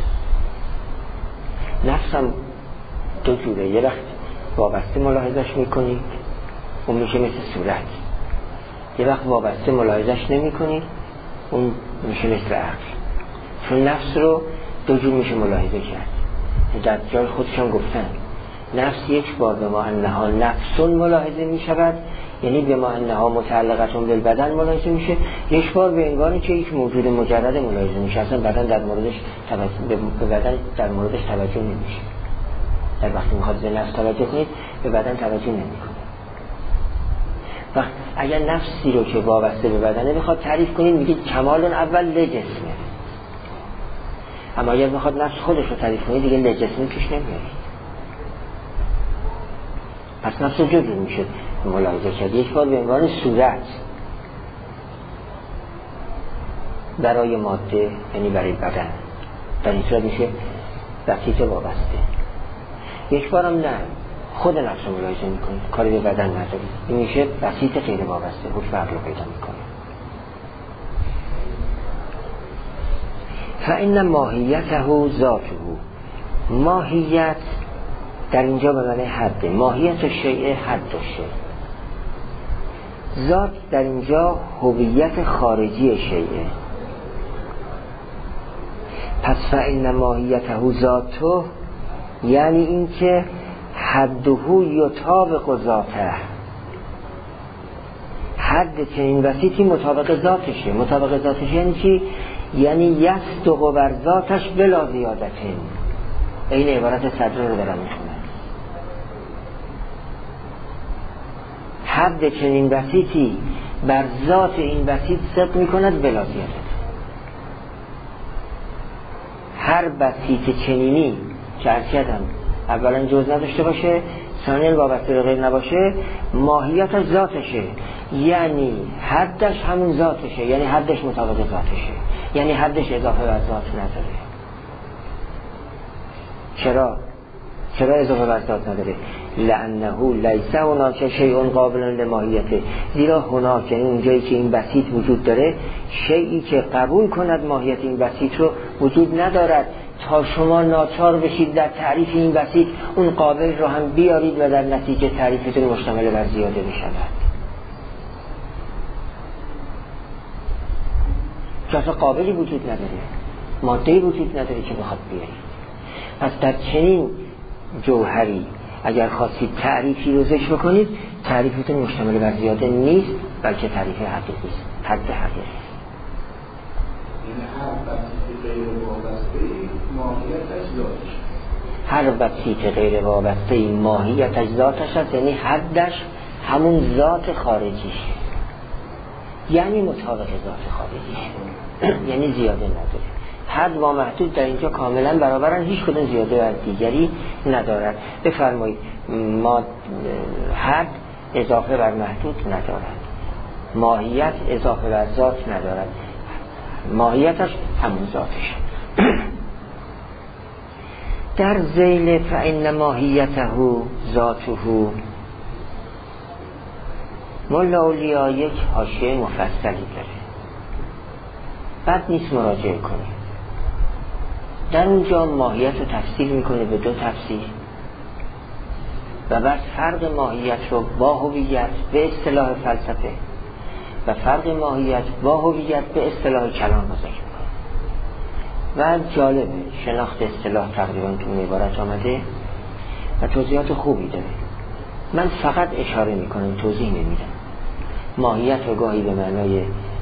نفس هم دو جوره، یه وقت وابسته ملاحظش میکنید اون میشه مثل صورت، یه وقت وابسته ملاحظش نمیکنید اون میشه مثل عقل. چون نفس رو دو جور میشه ملاحظه کرد، در جای خودشان گفتن نفس یک بار به ما انها نفسون ملاحظه میشود، یعنی به ما انها متعلقتون بالبدن ملاحظه میشه، یک بار به انگاری که یک موجود مجرد ملاحظه میشه، اصلا بدن در موردش به بدن در موردش توجه نمیشه. در وقتی میخواد به نفس توجه کنید به بدن توجه نمیکنه. و اگر نفسی رو که وابسته به بدنه بخواد تعریف کنید میگید کمال اول لجسمه، اما اگر بخواد نفس خودش رو تعریف کنید دیگه لجسمه پیش نمیارید. پس نفس رو جور میشه ملاحظه کرد، یک بار به عنوان صورت برای ماده یعنی برای بدن، در این صورت میشه بسیط وابسته. یک بارم نه خود نفس رو ملاحظه میکنید، کاری به بدن ندارید، این میشه بسیط غیر وابسته، حکم عقل رو پیدا میکنه. فإن ماهیته ذاته، ماهیت در اینجا به معنی حد، ماهیت شیء حد شیء، ذات در اینجا هویت خارجی شیء. پس فإن ماهیته ذاته یعنی این که حده یطابق ذاته، حد چنین بسیطی مطابق ذاتشه. مطابق ذاتش یعنی چی؟ یعنی یصدق بر ذاتش بلا زیادتین. این عبارت صدر رو دارم میخونم. حد چنین بسیطی بر ذات این بسیط صدق میکند بلا زیادت. هر بسیط چنینی که ارکیدم اولا جز نداشته باشه، ثانیاً وابسته به غیر نباشه، ماهیتش ذاتشه، یعنی حدش همون ذاتشه، یعنی حدش مطابق ذاتشه، یعنی حدش اضافه بر ذات نداره. چرا اضافه بر ذات نداره؟ لأنه لیس هناک شیء قابل لماهیته، زیرا هناک یعنی اونجایی که این بسیط وجود داره شیئی که قبول کند ماهیت این بسیط رو وجود ندارد، تا شما ناچار بشید در تعریف این بسیط اون قابل رو هم بیارید و در نتیجه تعریفتون مشتمل بر زیاده بشود. چون اصلا قابلی وجود نداره، ماده‌ای وجود نداره که بخواد بیارید. پس در چنین جوهری اگر خواستید تعریفی رو ذکر بکنید، تعریفتون مشتمل بر زیاده نیست، بلکه تعریف حقیقی است، حد حقیقی است. هر بسیط غیر وابسته ماهیتش ذاتش است، یعنی حدش همون ذات خارجیش، یعنی مطابق ذات خارجیش، یعنی زیاده نداره. حد و محدود در اینجا کاملا برابرن، هیچ کدوم زیاده بر دیگری ندارد. بفرمایید ما حد اضافه بر محدود ندارد، ماهیت اضافه بر ذات ندارد، ماهیتش همون ذاتش. در ذیل فإن ماهیته ذاته، مولا اولیا یک حاشیه مفصلی داره، بد نیست مراجعه کنید. در اونجا ماهیت رو تفسیر میکنه به دو تفسیر و بعد فرق ماهیت رو با هویت به اصطلاح فلسفه و فرق ماهیت با هویت به اصطلاح کلام گذاشت میکنه. و جالبه شناخت اصطلاح تقریبا تو عبارت آمده و توضیحات خوبی داره. من فقط اشاره میکنم، توضیح نمیدم. ماهیت رو گاهی به معنای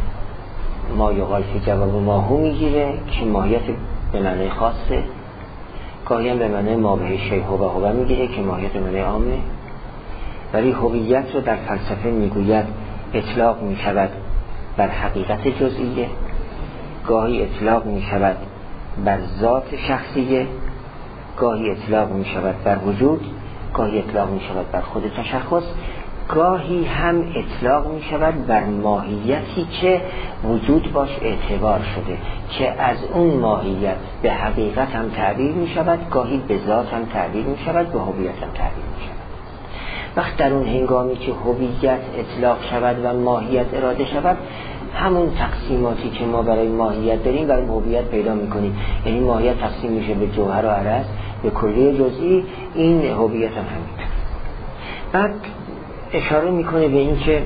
ما یقال فی جواب ماهو میگیره که ماهیت به معنای خاصه، گاهی هم به معنای ما به شیء هو میگیره که ماهیت به معنای عامه. ولی هویت رو در فلسفه میگوید اطلاق میشود بر حقیقت جزئیه، گاهی اطلاق میشود بر ذات شخصیه، گاهی اطلاق میشود بر وجود، گاهی اطلاق میشود بر خود تشخص، گاهی هم اطلاق می شود بر ماهیتی که وجود باش اعتبار شده، که از اون ماهیت به حقیقت هم تعبیر می شود، گاهی به ذات هم تعبیر می شود، به هویت هم تعبیر می شود. وقت در اون هنگامی که هویت اطلاق شود و ماهیت اراده شود، همون تقسیماتی که ما برای ماهیت داریم برای هویت پیدا می کنیم. یعنی ماهیت تقسیم میشه به جوهر و عرض، به کلی جزئی، این هویت هم همین. بعد اشاره میکنه به این که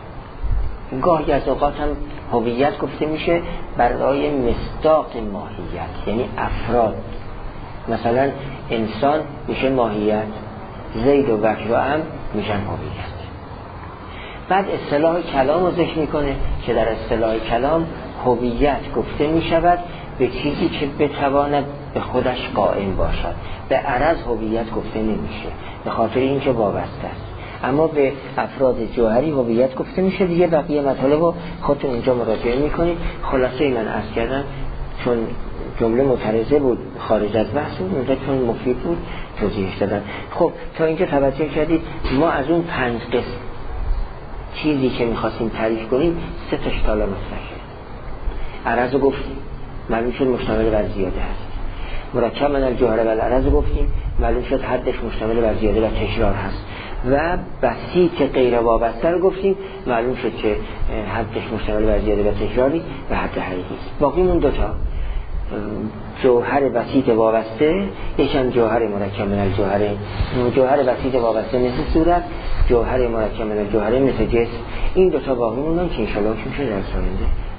گاهی از اوقات هم هویت گفته میشه برای مصداق ماهیت، یعنی افراد. مثلا انسان میشه ماهیت، زید و بکر و ام میشن هویت. بعد اصطلاح کلام رو ذکر میکنه که در اصطلاح کلام هویت گفته میشود به چیزی که بتواند به خودش قائم باشد. به عرض هویت گفته نمیشه به خاطر اینکه وابسته است، اما به افراد جوهری هویت گفته میشه. دیگه بقیه مطالب رو خودتون اینجا مراجعه میکنید. خلاصه من عرض کردم چون جمله معترضه بود، خارج از بحث بود، اونجا چون مفید بود توضیحش دادم. خب تا اینجا توجه کردید ما از اون 5 قسم چیزی که میخواستیم تعریف کنیم 3 تاش تا الان مطرح شد. عرض رو گفتیم، معلوم شد مشتمل بر زیاده هست. مرکب من الجوهر و العرض رو گفتیم، معلوم شد حدش مشتمل بر زیاده و تکرار هست. و بسیط غیر وابسته رو گفتیم، معلوم شد که حدش مشتمل بر زیاده و تکراری و حد حقیقی است. باقی مون 2 تا، جوهر بسیط وابسته، یکم جوهر مرکب من الجوهر. جوهر بسیط وابسته مثل صورت، جوهر مرکب من الجوهر مثل جسم. این 2 تا باقی موندن که ان شاء الله میشه در آینده